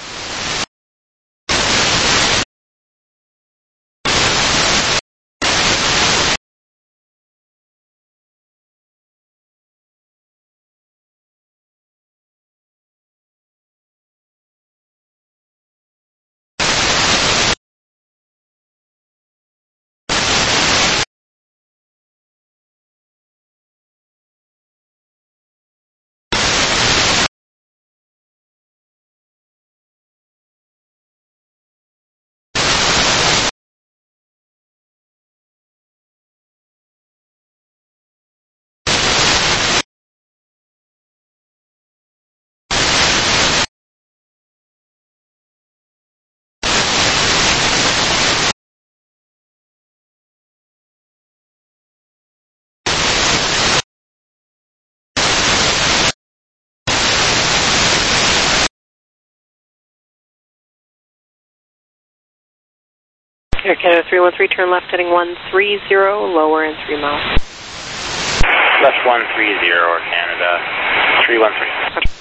Air Canada 313, turn left, heading 130, lower in 3 miles. Left 130, Air Canada 313. Roger.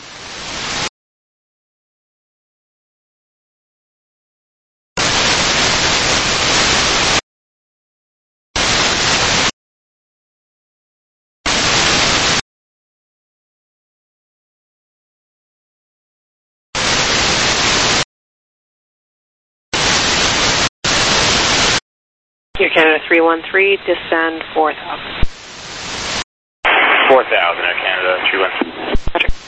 Air Canada 313, descend 4,000. 4,000, Air Canada 313. Roger.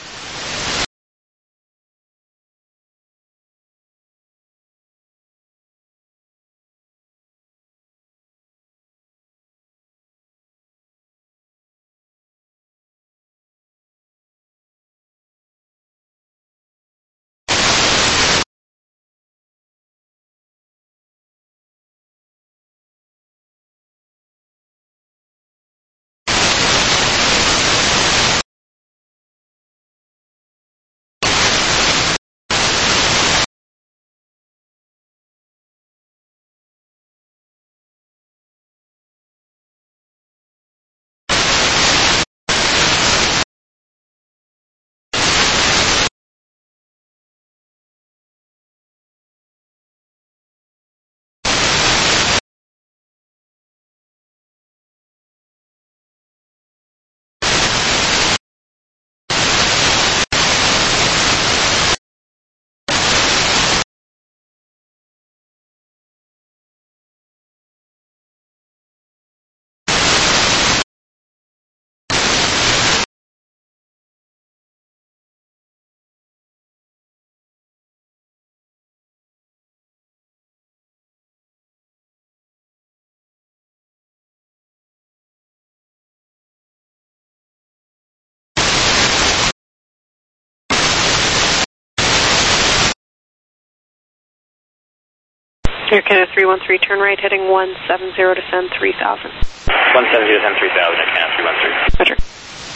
Air Canada 313, turn right, heading 170, descend 3000. 170, descend 3000, Air Canada 313. Roger.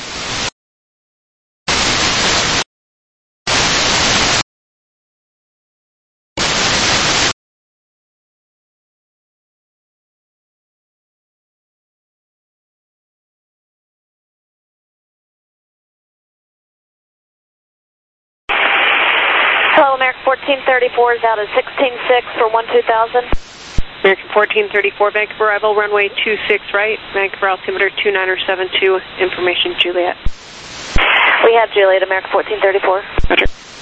Hello, American 1434 is out at 16.6 for 12000. American 1434, Vancouver arrival, runway 26 right, Vancouver altimeter 2972, information Juliet. We have Juliet, American 1434. Roger.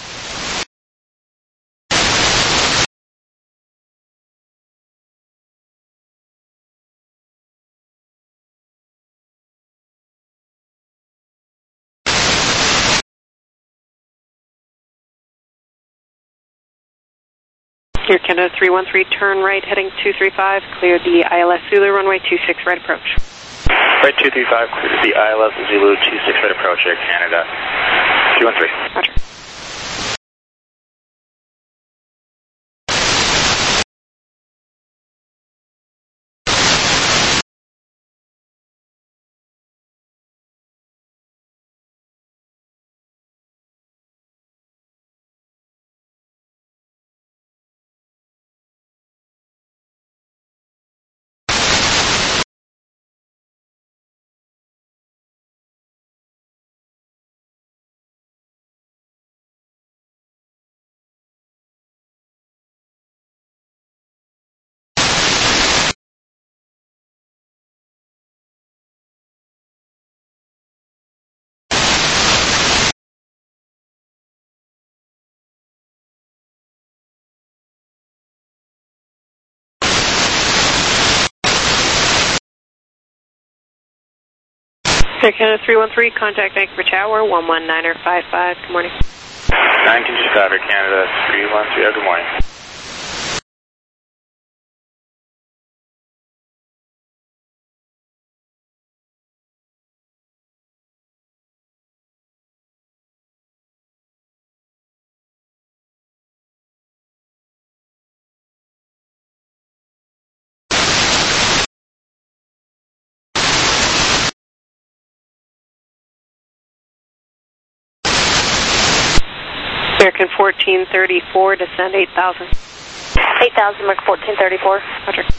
Air Canada 313, turn right, heading 235, clear the ILS Zulu, runway 26 right approach. Right 235, clear the ILS Zulu 26 right approach, Air Canada 313. Roger. Air Canada 313, contact Vancouver Tower, 119er55, good morning. 1925, Air Canada 313, good morning. American 1434, descend 8000. 8000, American 1434. Roger.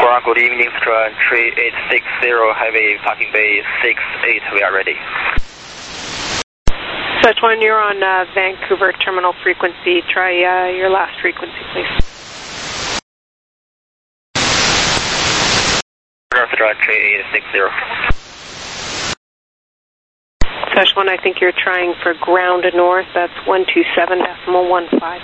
4, good evening, Strand 3860, Heavy, parking bay 68, we are ready. Such 1, you're on Vancouver terminal frequency. Try your last frequency, please. North Strand 3860. Such 1, I think you're trying for ground north. That's 127.15.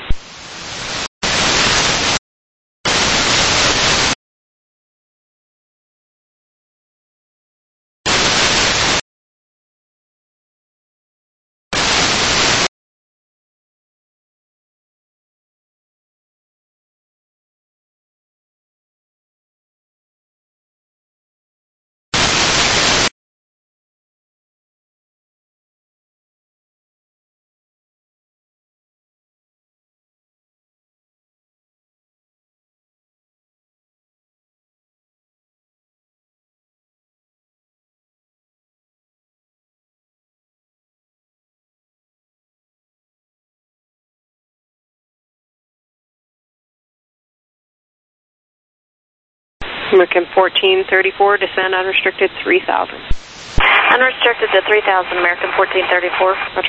American 1434, descend unrestricted 3000. Unrestricted to 3000, American 1434. Roger.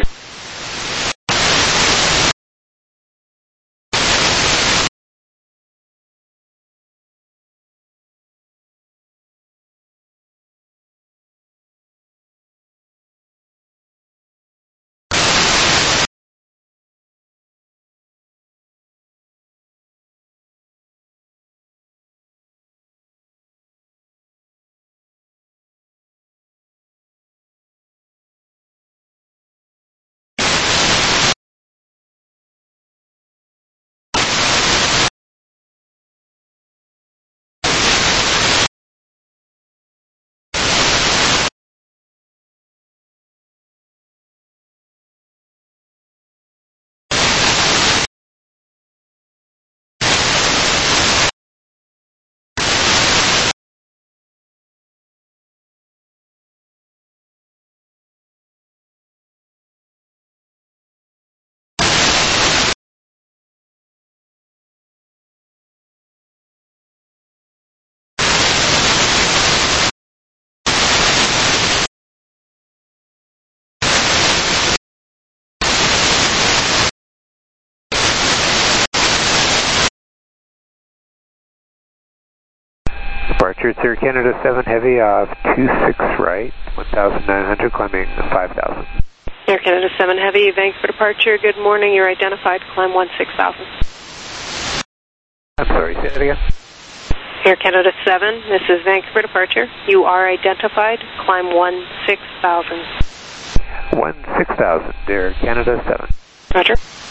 Departure, Air Canada 7 Heavy, 26 right, 1,900, climbing 5,000. Air Canada 7 Heavy, Vancouver departure. Good morning, you're identified, climb 16,000. I'm sorry, say that again? Air Canada 7, this is Vancouver departure. You are identified, climb 16,000. 16,000, Air Canada 7. Roger.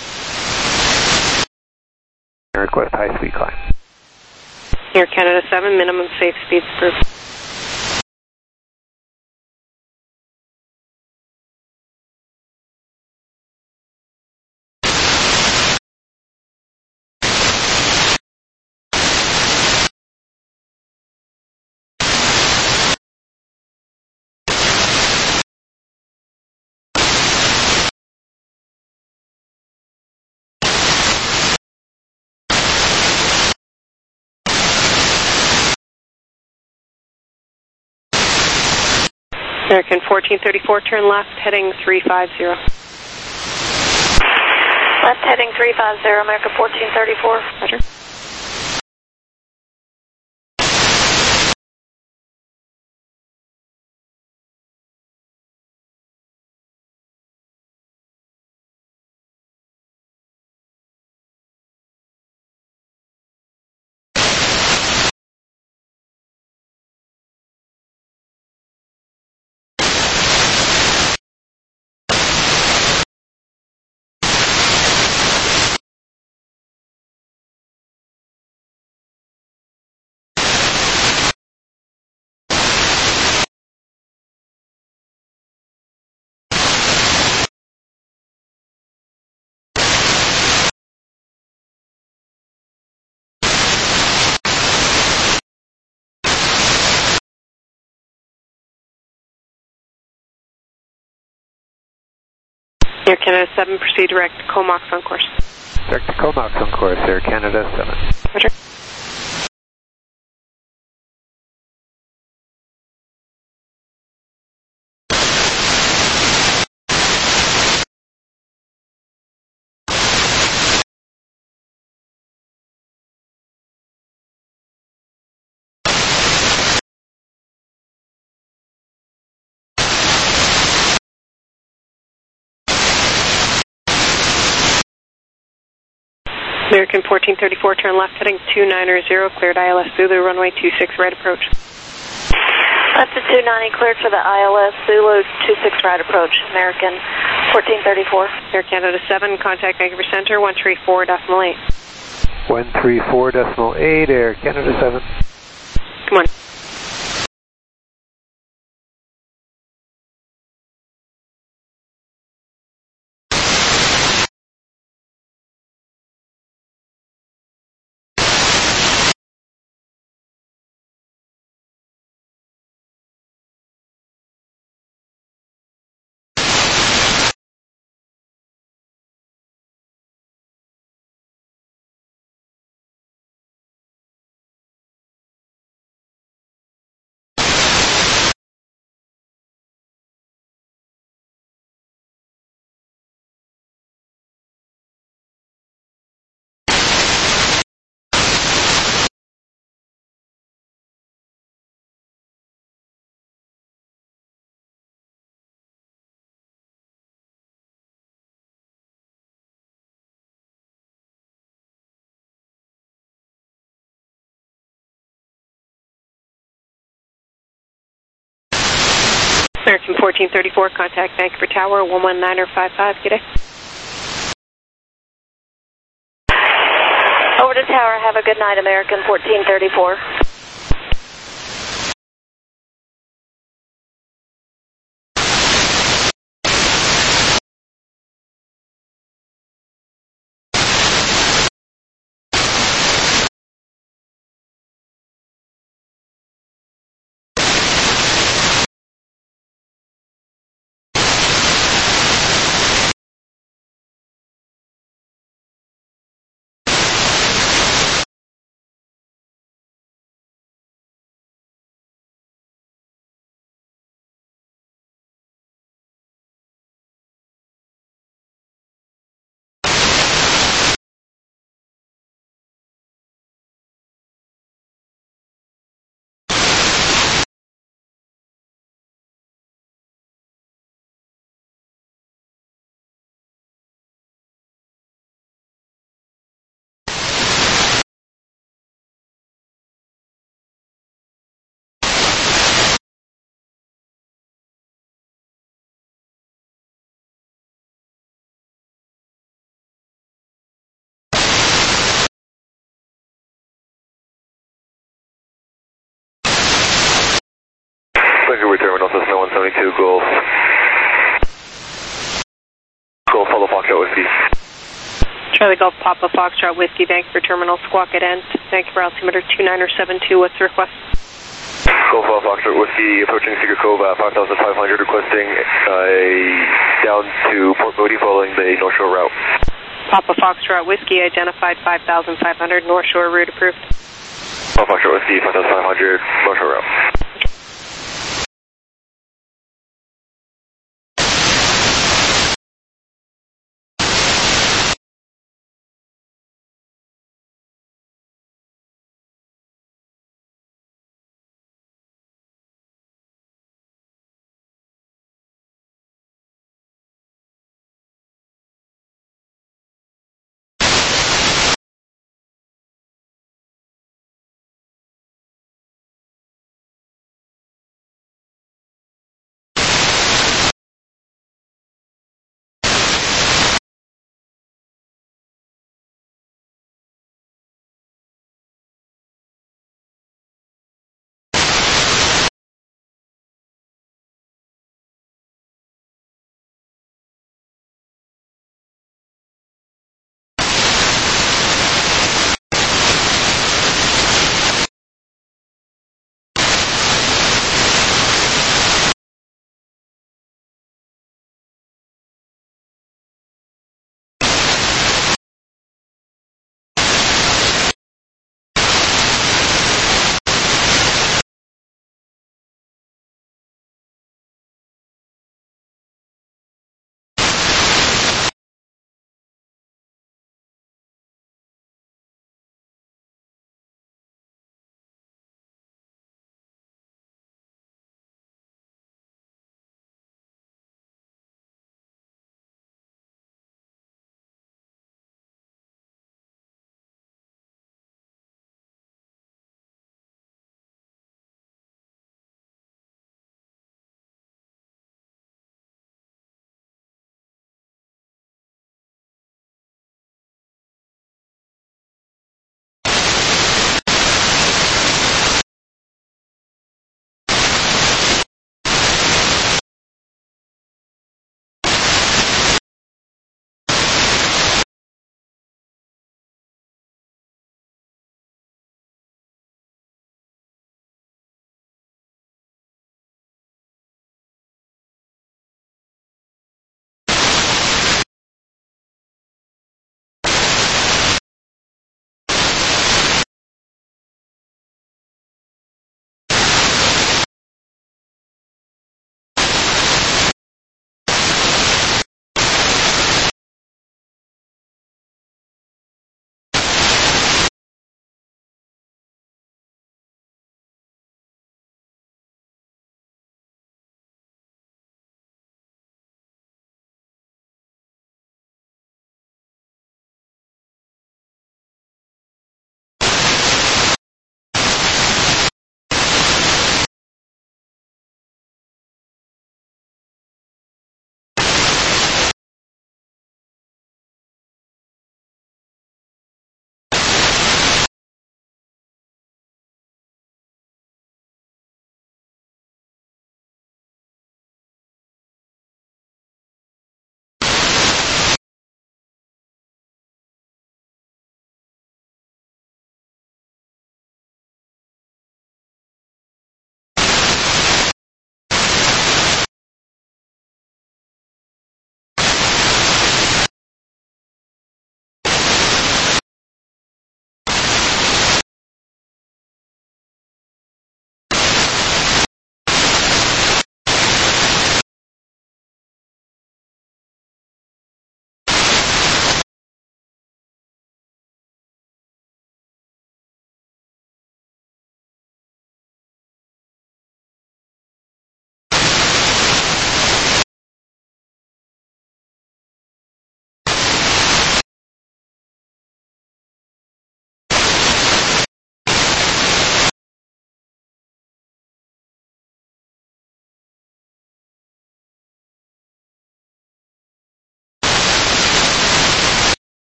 Request high speed climb. Air Canada 7, minimum safe speeds approved. American 1434, turn left, heading 350. Left heading 350, American 1434. Roger. Air Canada 7, proceed direct to Comox on course. Direct to Comox on course, Air Canada 7. Roger. American 1434, turn left heading 290, cleared ILS Zulu, runway 26 right approach. Left to 290, cleared for the ILS Zulu, 26 right approach, American 1434. Air Canada 7, contact Vancouver Center, 134.8. 134.8, Air Canada 7. Come on. American 1434, contact Vancouver Tower, 119.55, good day. Over to Tower, have a good night, American 1434. Vancouver Terminal, Cessna 172, Golf. Golf, Papa Foxtrot Whiskey. Charlie Golf, Papa Foxtrot Whiskey, Vancouver Terminal, squawk at end. Vancouver altimeter 2972, what's the request? Golf, Papa Foxtrot Whiskey, approaching Secret Cove at 5,500, requesting down to Port Moody following the North Shore route. Papa Foxtrot Whiskey, identified 5,500, North Shore route approved. Papa Foxtrot Whiskey, 5,500, North Shore route.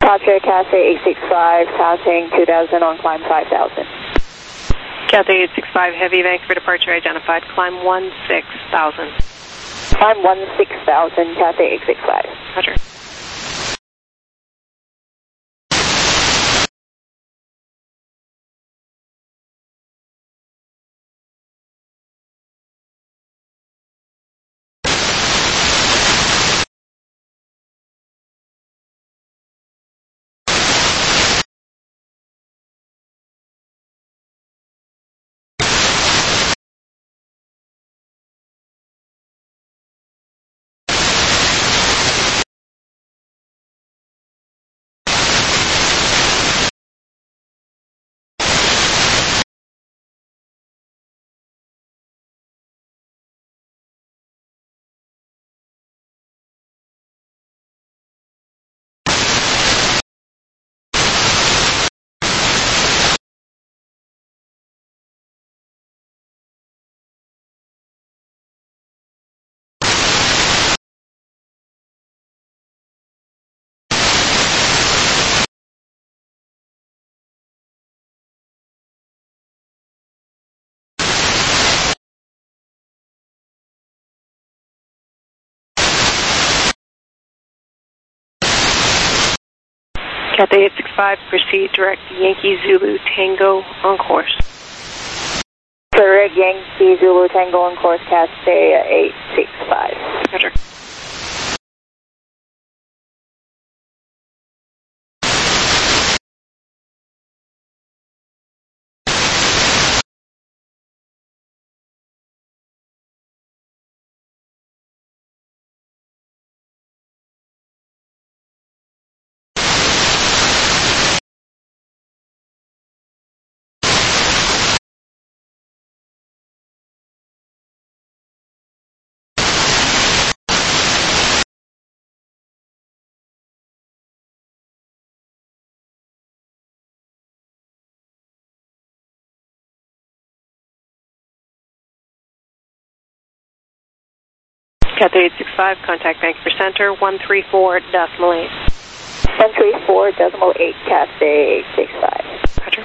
Departure Cathay 865, passing 2000 on climb 5000. Cathay 865 Heavy, thanks for departure identified. Climb 16,000. Climb 16,000, Cathay 865. Roger. Cathay 865, proceed direct Yankee Zulu Tango on course. Direct Yankee Zulu Tango on course, Cathay 865. Roger. Cathay 865, contact Vancouver Center, 134.8. 134.8, Cathay 865. Roger.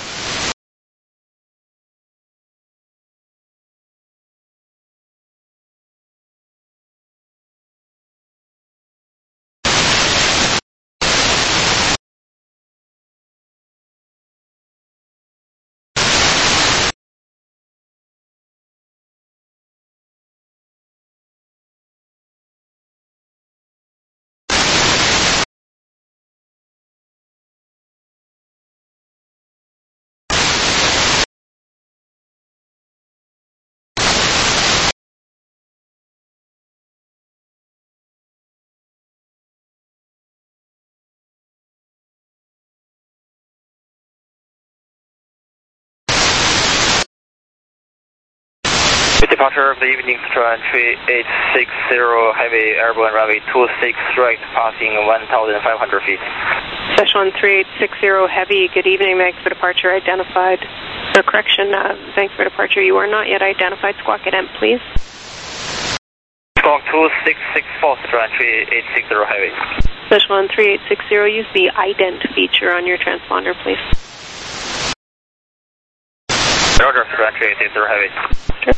Departure of the evening, Sichuan 3860 Heavy, airborne runway 26 right, passing 1,500 feet. Sichuan 3860 Heavy, good evening, thanks for departure identified. Correction, thanks for departure, you are not yet identified. Squawk at EMP, please. Squawk 2664, Sichuan 3860 Heavy. Sichuan 3860, use the ident feature on your transponder, please. Roger, Sichuan 3860 Heavy. Sure.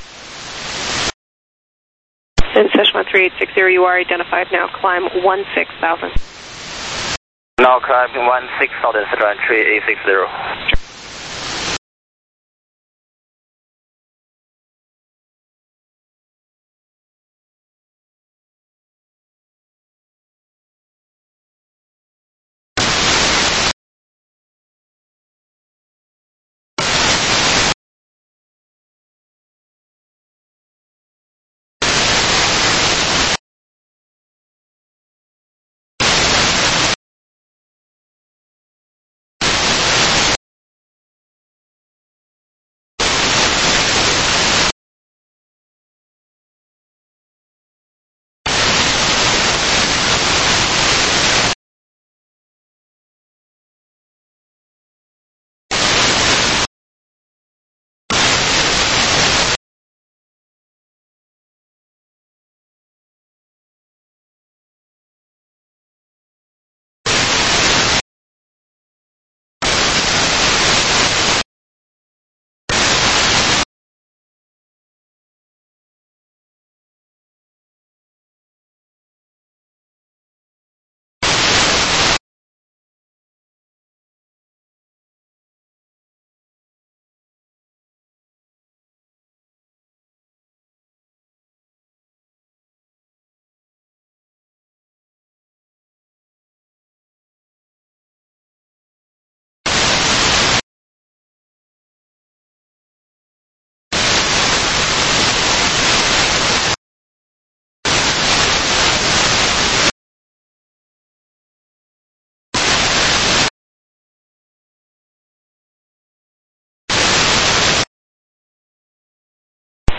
And Sichuan 3860, you are identified now. Climb 16,000. Now climb 16,000, Sichuan 3860. Sure.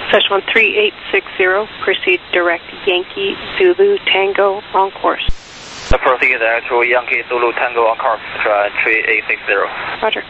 Session 3860, proceed direct Yankee Zulu Tango on course. Proceed to Yankee Zulu Tango on course, 3860. Roger.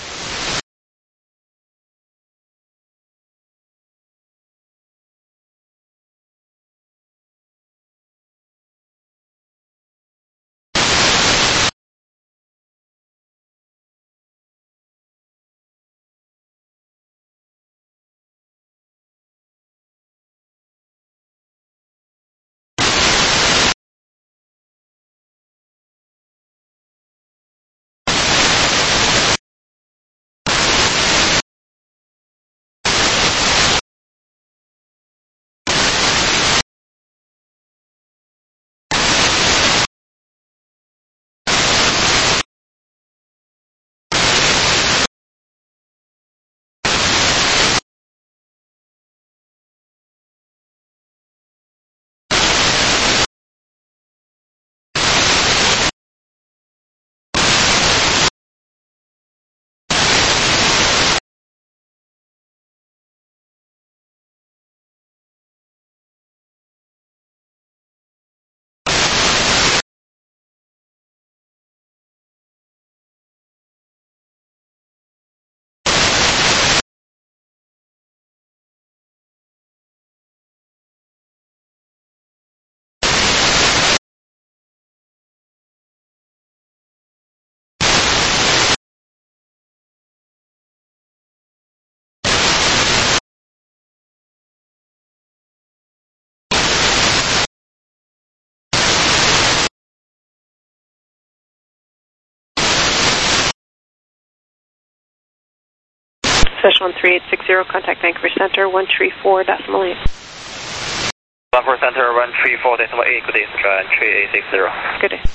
Session 3860, contact Vancouver Center, 134.8. Vancouver Center, 134.8, good day, 3860. Good day.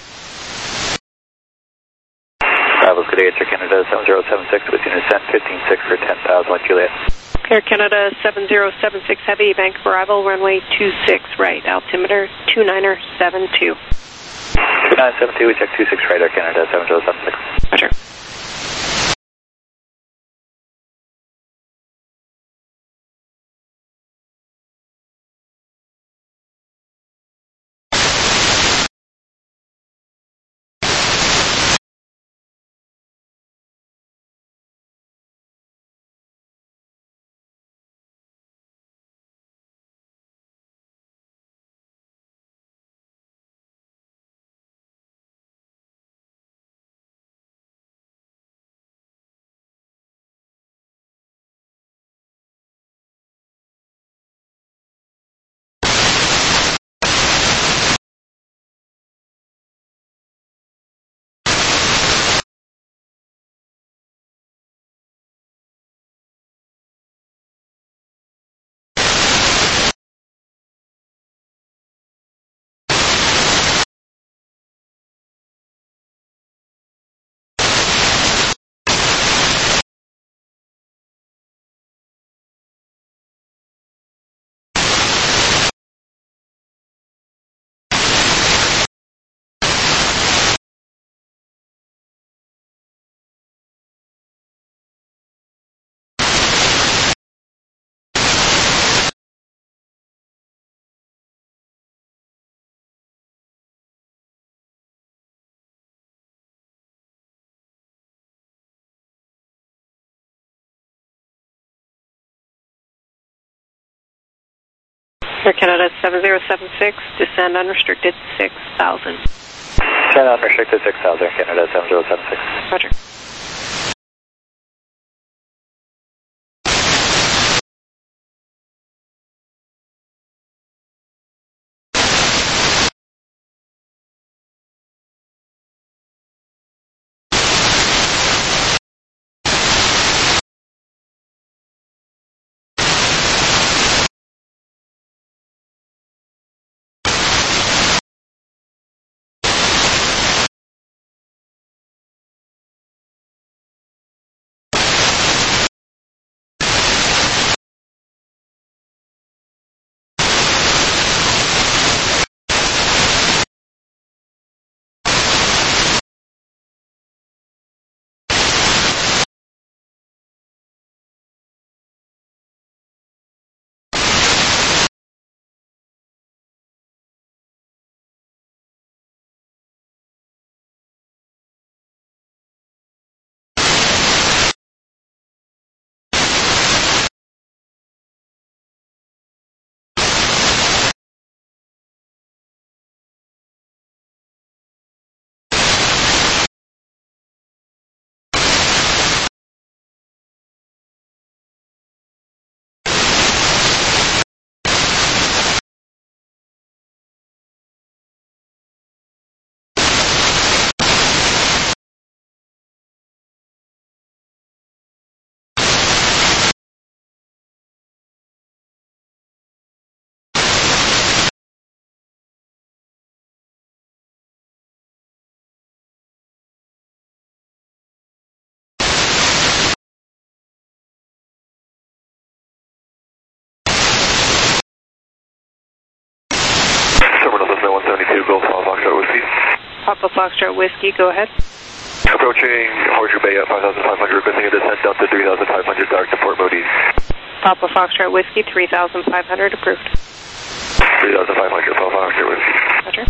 Travis, good day, Air Canada 7076 with unit descent 156 for 10,000 Juliet. Air Canada 7076 Heavy, Vancouver arrival, runway 26 right, altimeter 2972. 2972, we check 26 right, Air Canada 7076. Roger. Air Canada 7076, descend unrestricted 6,000. Descend unrestricted 6,000, Air Canada 7076. Roger. Foxtrot Whiskey, go ahead. Approaching Horseshoe Bay at 5,500, requesting a descent down to 3,500, direct to Port Moody. Papa Foxtrot Whiskey, 3,500, approved. 3,500, Papa Foxtrot Whiskey. Roger.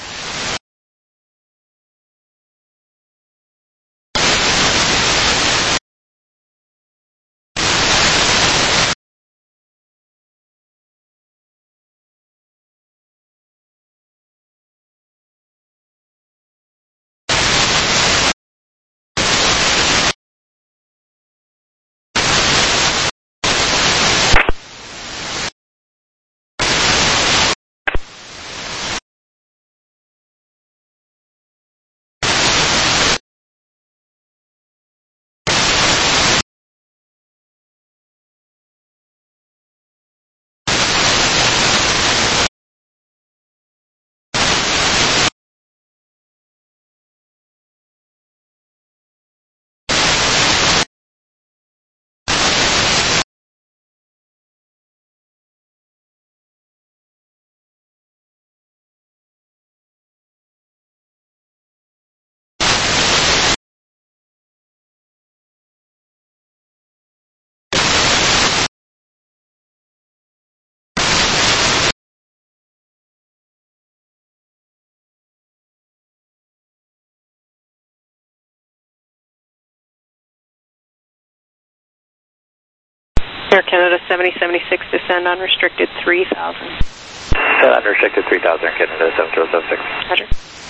Air Canada 7076, descend unrestricted 3,000. Unrestricted 3,000, Canada 7076. Roger.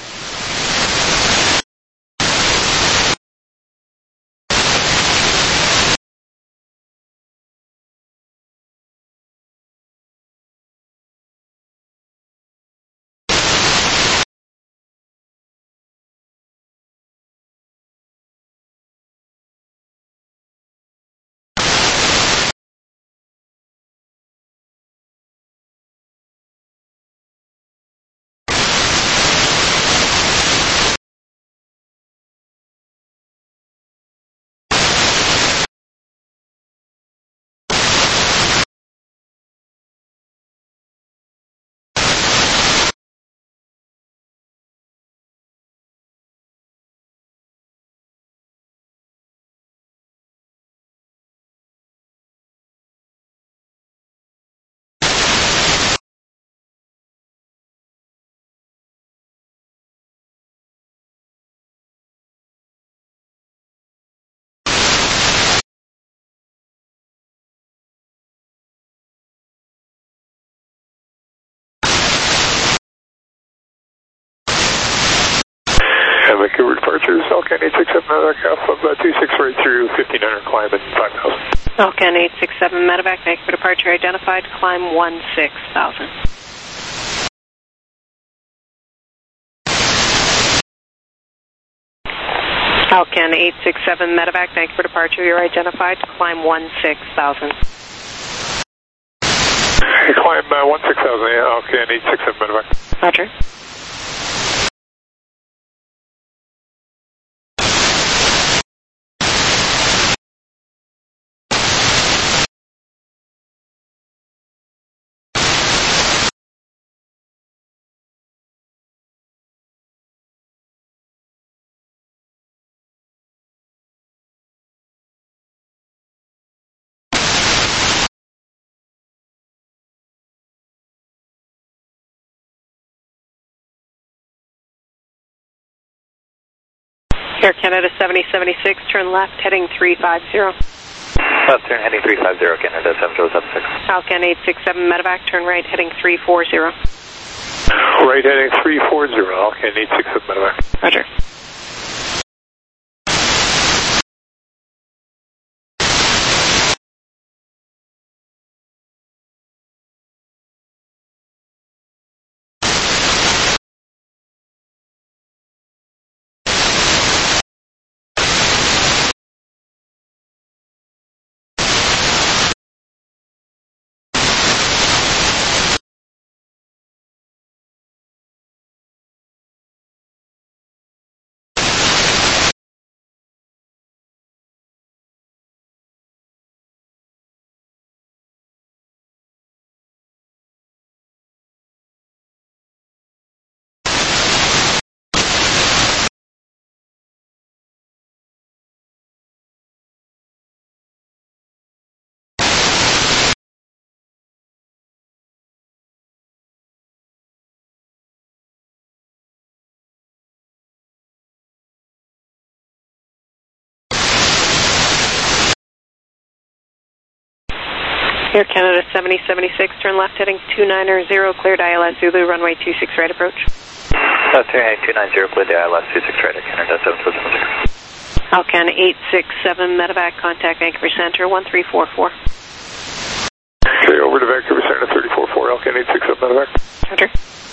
Vancouver departures, Alcan 867 Medevac from 26 right through 1500, climb at 5,000. Alcan 867 Medevac, thank you for departure identified, climb 16,000. Alcan 867 Medevac, thank you for departure, you're identified, climb 16,000. Climb 16,000, yeah, Alcan 867 Medevac. Roger. Air Canada 7076, turn left, heading 350. Left turn, heading 350, Canada 7076. Alcan 867 Medevac, turn right, heading 340. Right heading 340, Alcan 867 Medevac. Roger. Air Canada 7076, turn left heading 290, cleared ILS Zulu, runway 26 right approach. 290, cleared ILS 26 right, Air Canada 7076. Alcan 867, medevac, contact Vancouver Center 1344. Okay, over to Vancouver Center 344, Alcan 867, medevac. Roger.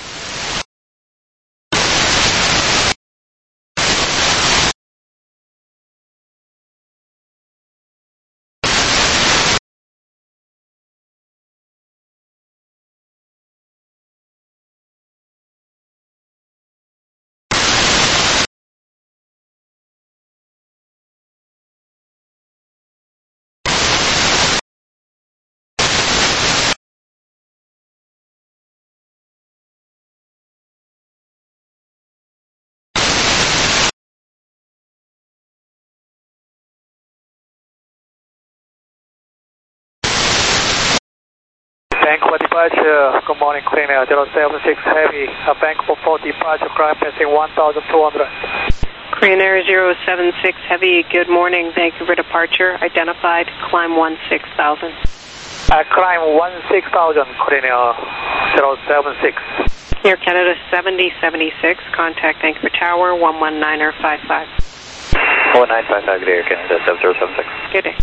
Vancouver departure, good morning, clean air 076 heavy, Vancouver 4 departure, climb passing 1,200. Korean Air 076 Heavy, good morning, Vancouver departure, identified, climb 16,000. Climb 16,000, Korean Air 076. Air Canada 7076, contact Vancouver Tower 11955. 1955, good day, Air Canada 7076. Good day.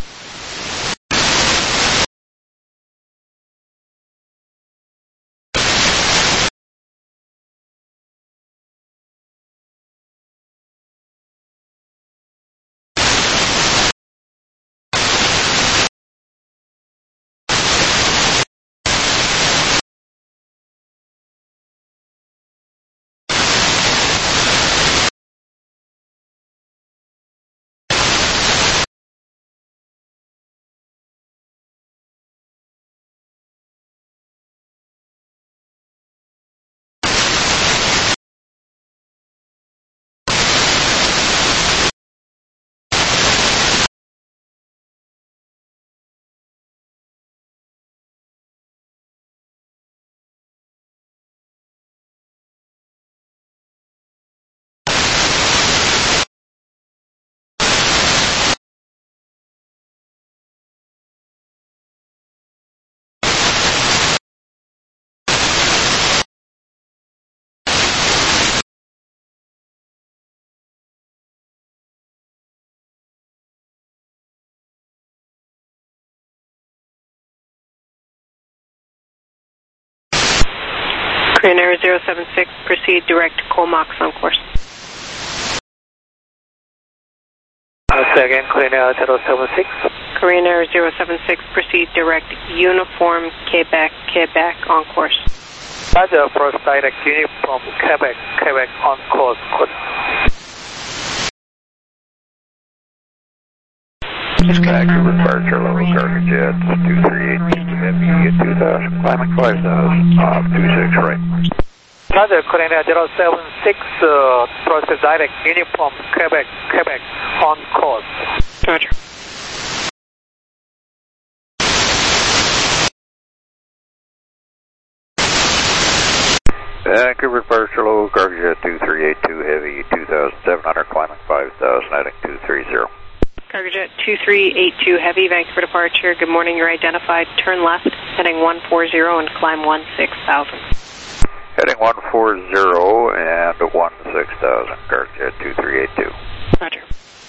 Korean Air 076, proceed direct Comox on course. Say again, Korean Air 076. Korean Air 076, proceed direct Uniform Quebec, Quebec on course. Roger, approach direct Uniform Quebec, Quebec on course. Vancouver departure, level cargo jets, 238 heavy, 2000, climbing 5000, 26 right. Roger, Korean Air 076, process direct Uniform Quebec, Quebec on course. Roger. Vancouver departure, low cargo jet, 2382 heavy, 2700, climbing 5000, heading 230. Cargojet 2382 Heavy, Vancouver departure. Good morning, you're identified. Turn left, heading 140 and climb 16,000. Heading 140 and 16,000, Cargojet 2382. Roger.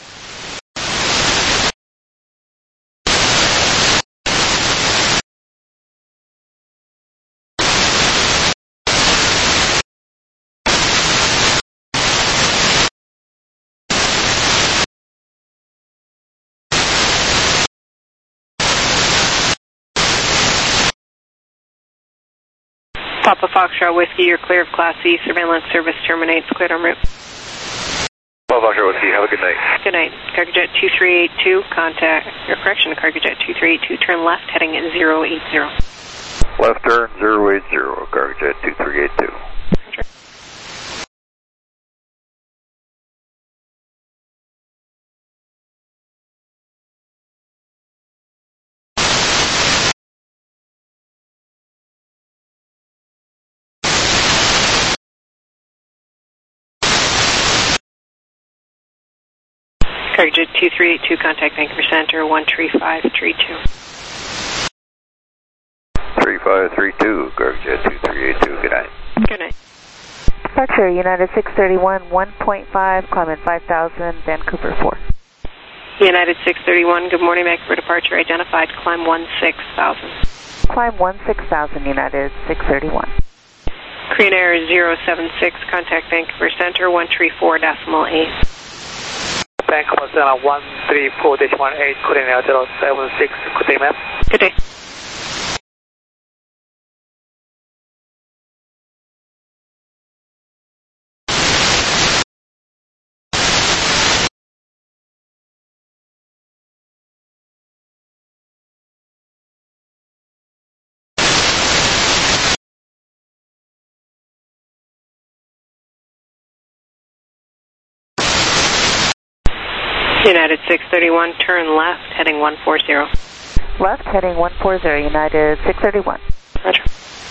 Papa Foxtrot Whiskey, you're clear of Class C. Surveillance service terminates. Cleared en route. Papa Foxtrot Whiskey, have a good night. Good night. Cargojet 2382, contact, or correction, Cargojet 2382, turn left, heading at 080. Left turn 080, Cargojet 2382. Roger. Cargojet 2382, contact Vancouver Center 13532. 3532, Garget 2382, good night. Good night. Departure United 631, 1.5, climbing 5000, Vancouver 4. United 631, good morning, Vancouver departure identified, climb 16,000. Climb 16,000, United 631. Korean Air 076, contact Vancouver Center 134.8. Vancouver Center 134.18, Korean Air 076, good day, ma'am. Good day. United 631, turn left, heading 140. Left, heading 140, United 631. Roger.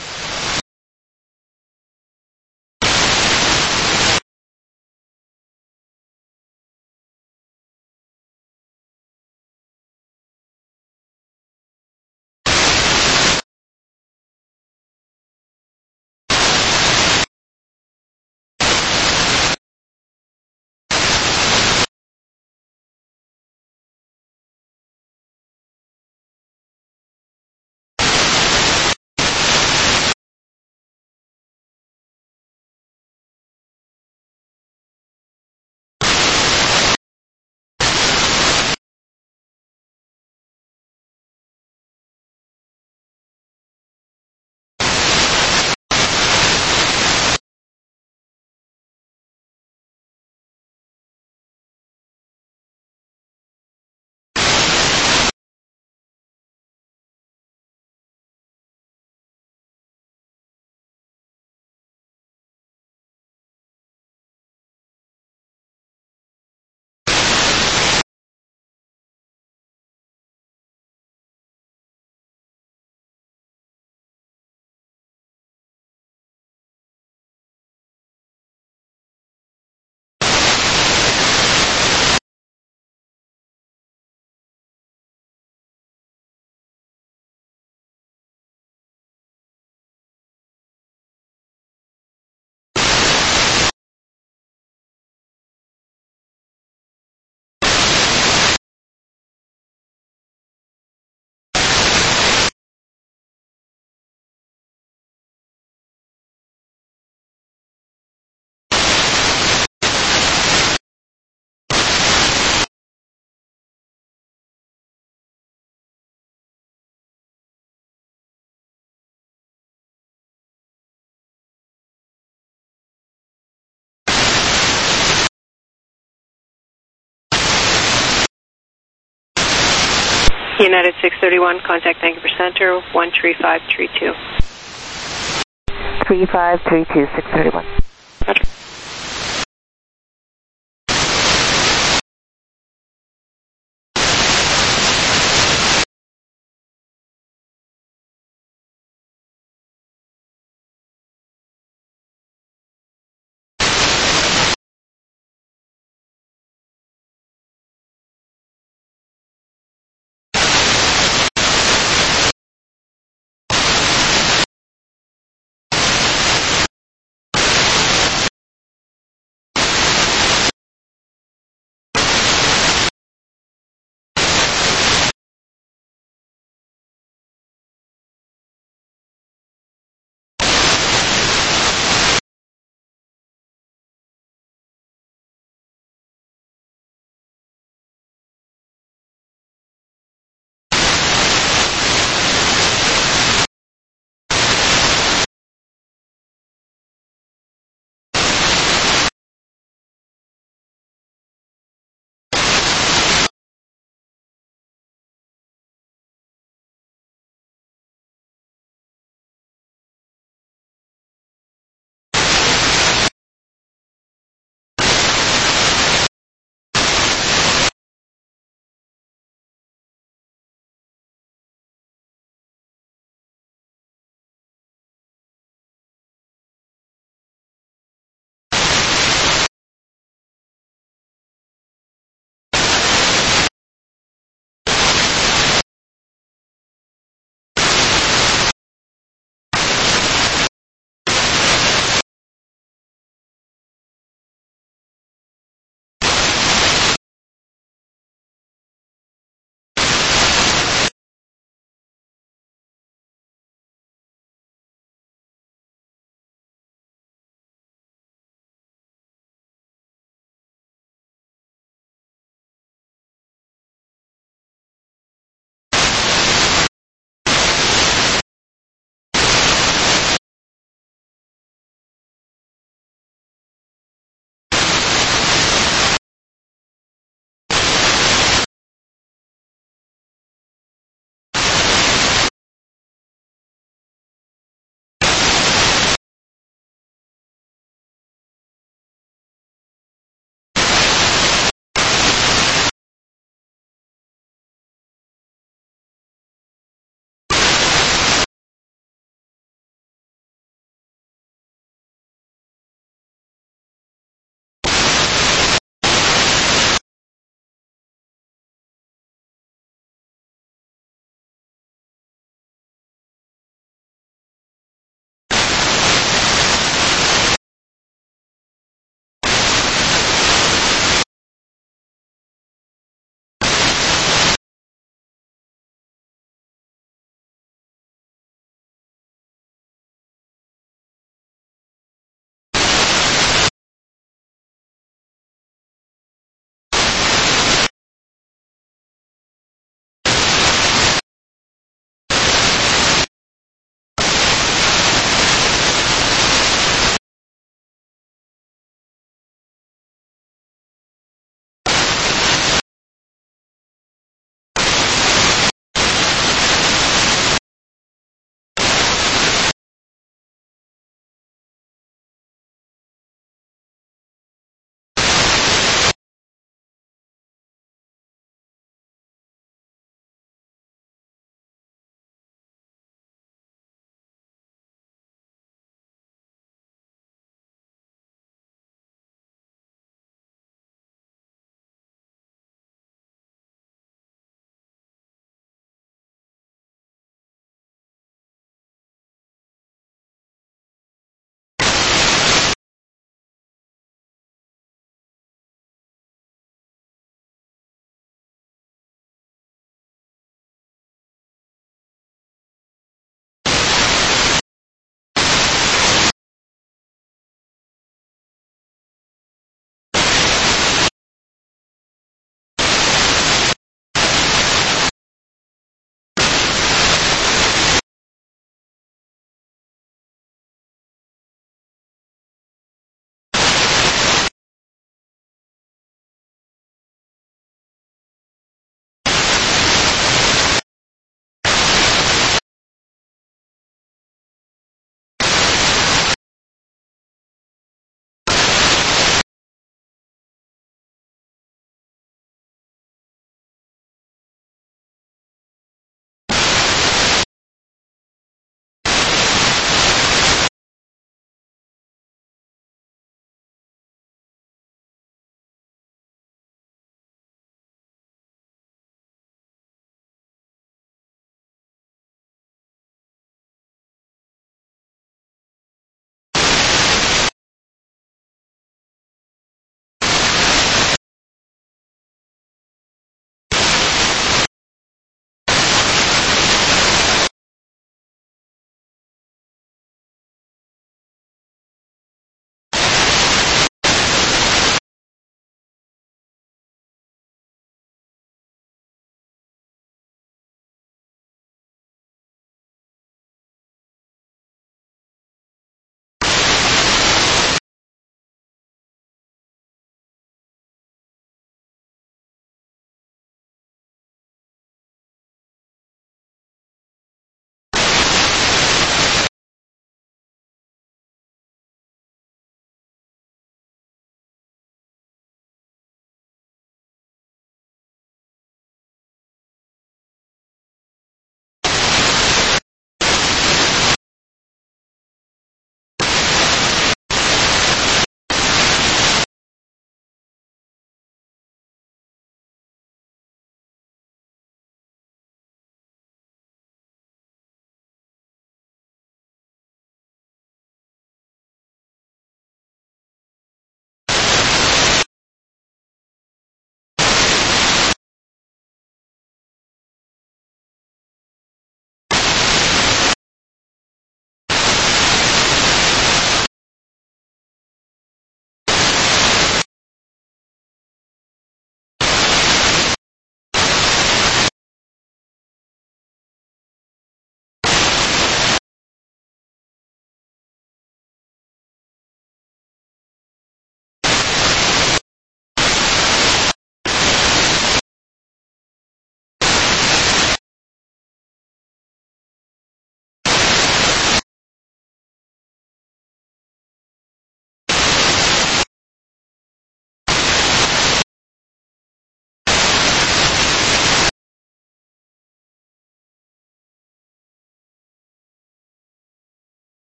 United 631, contact Vancouver Center 13532. 3532, 631. Roger.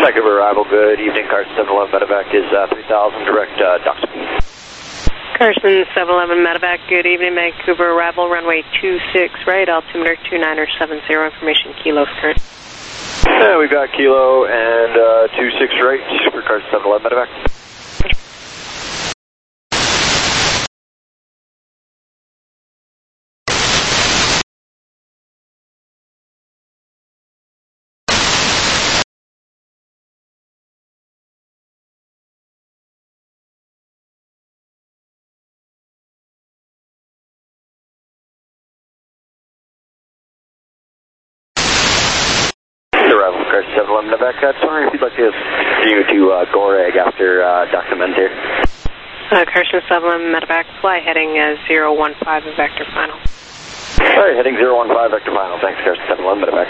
Vancouver arrival, good evening. Carson 711 medevac is 3000, direct dock speed. Carson 711 medevac, good evening. Vancouver arrival, runway 26 right, altimeter 2970, information kilos current. Yeah, we've got kilo and 26 right for Carson 711 medevac. Arrival, Carson 711 medevac. Sorry if you'd like to continue to Goreg after Dr. Menz here. Carson 711 medevac, fly heading 015 vector final. Alright, heading 015 vector final. Thanks, Carson 711 medevac.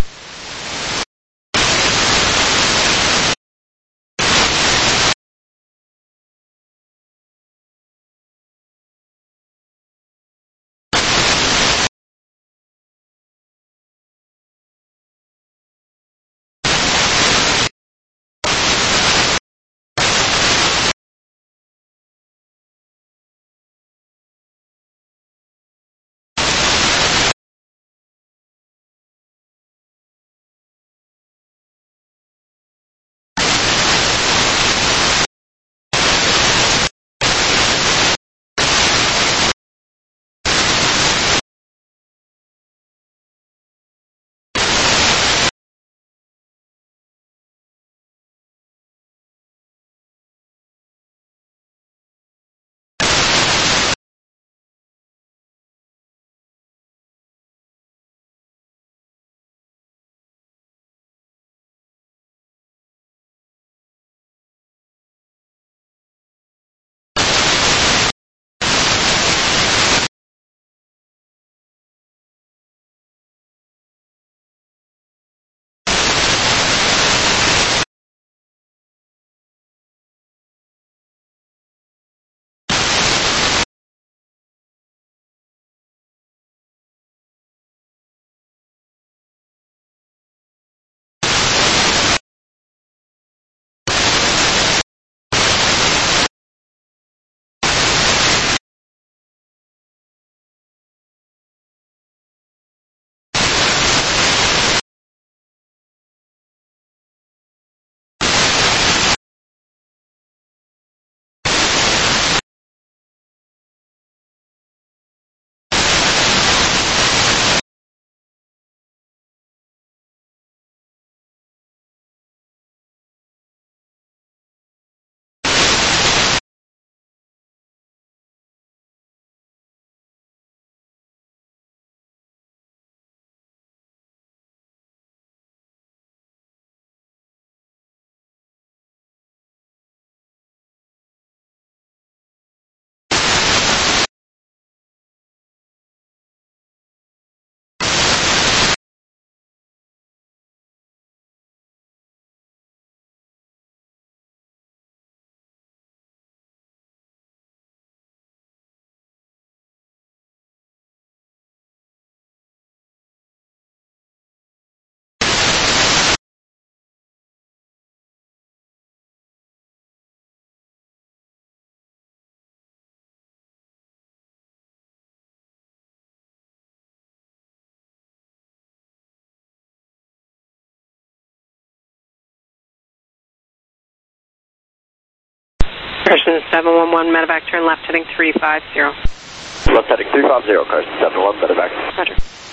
Carson 711 medevac, turn left heading 350. Left heading 350, Carson 711 medevac. Roger.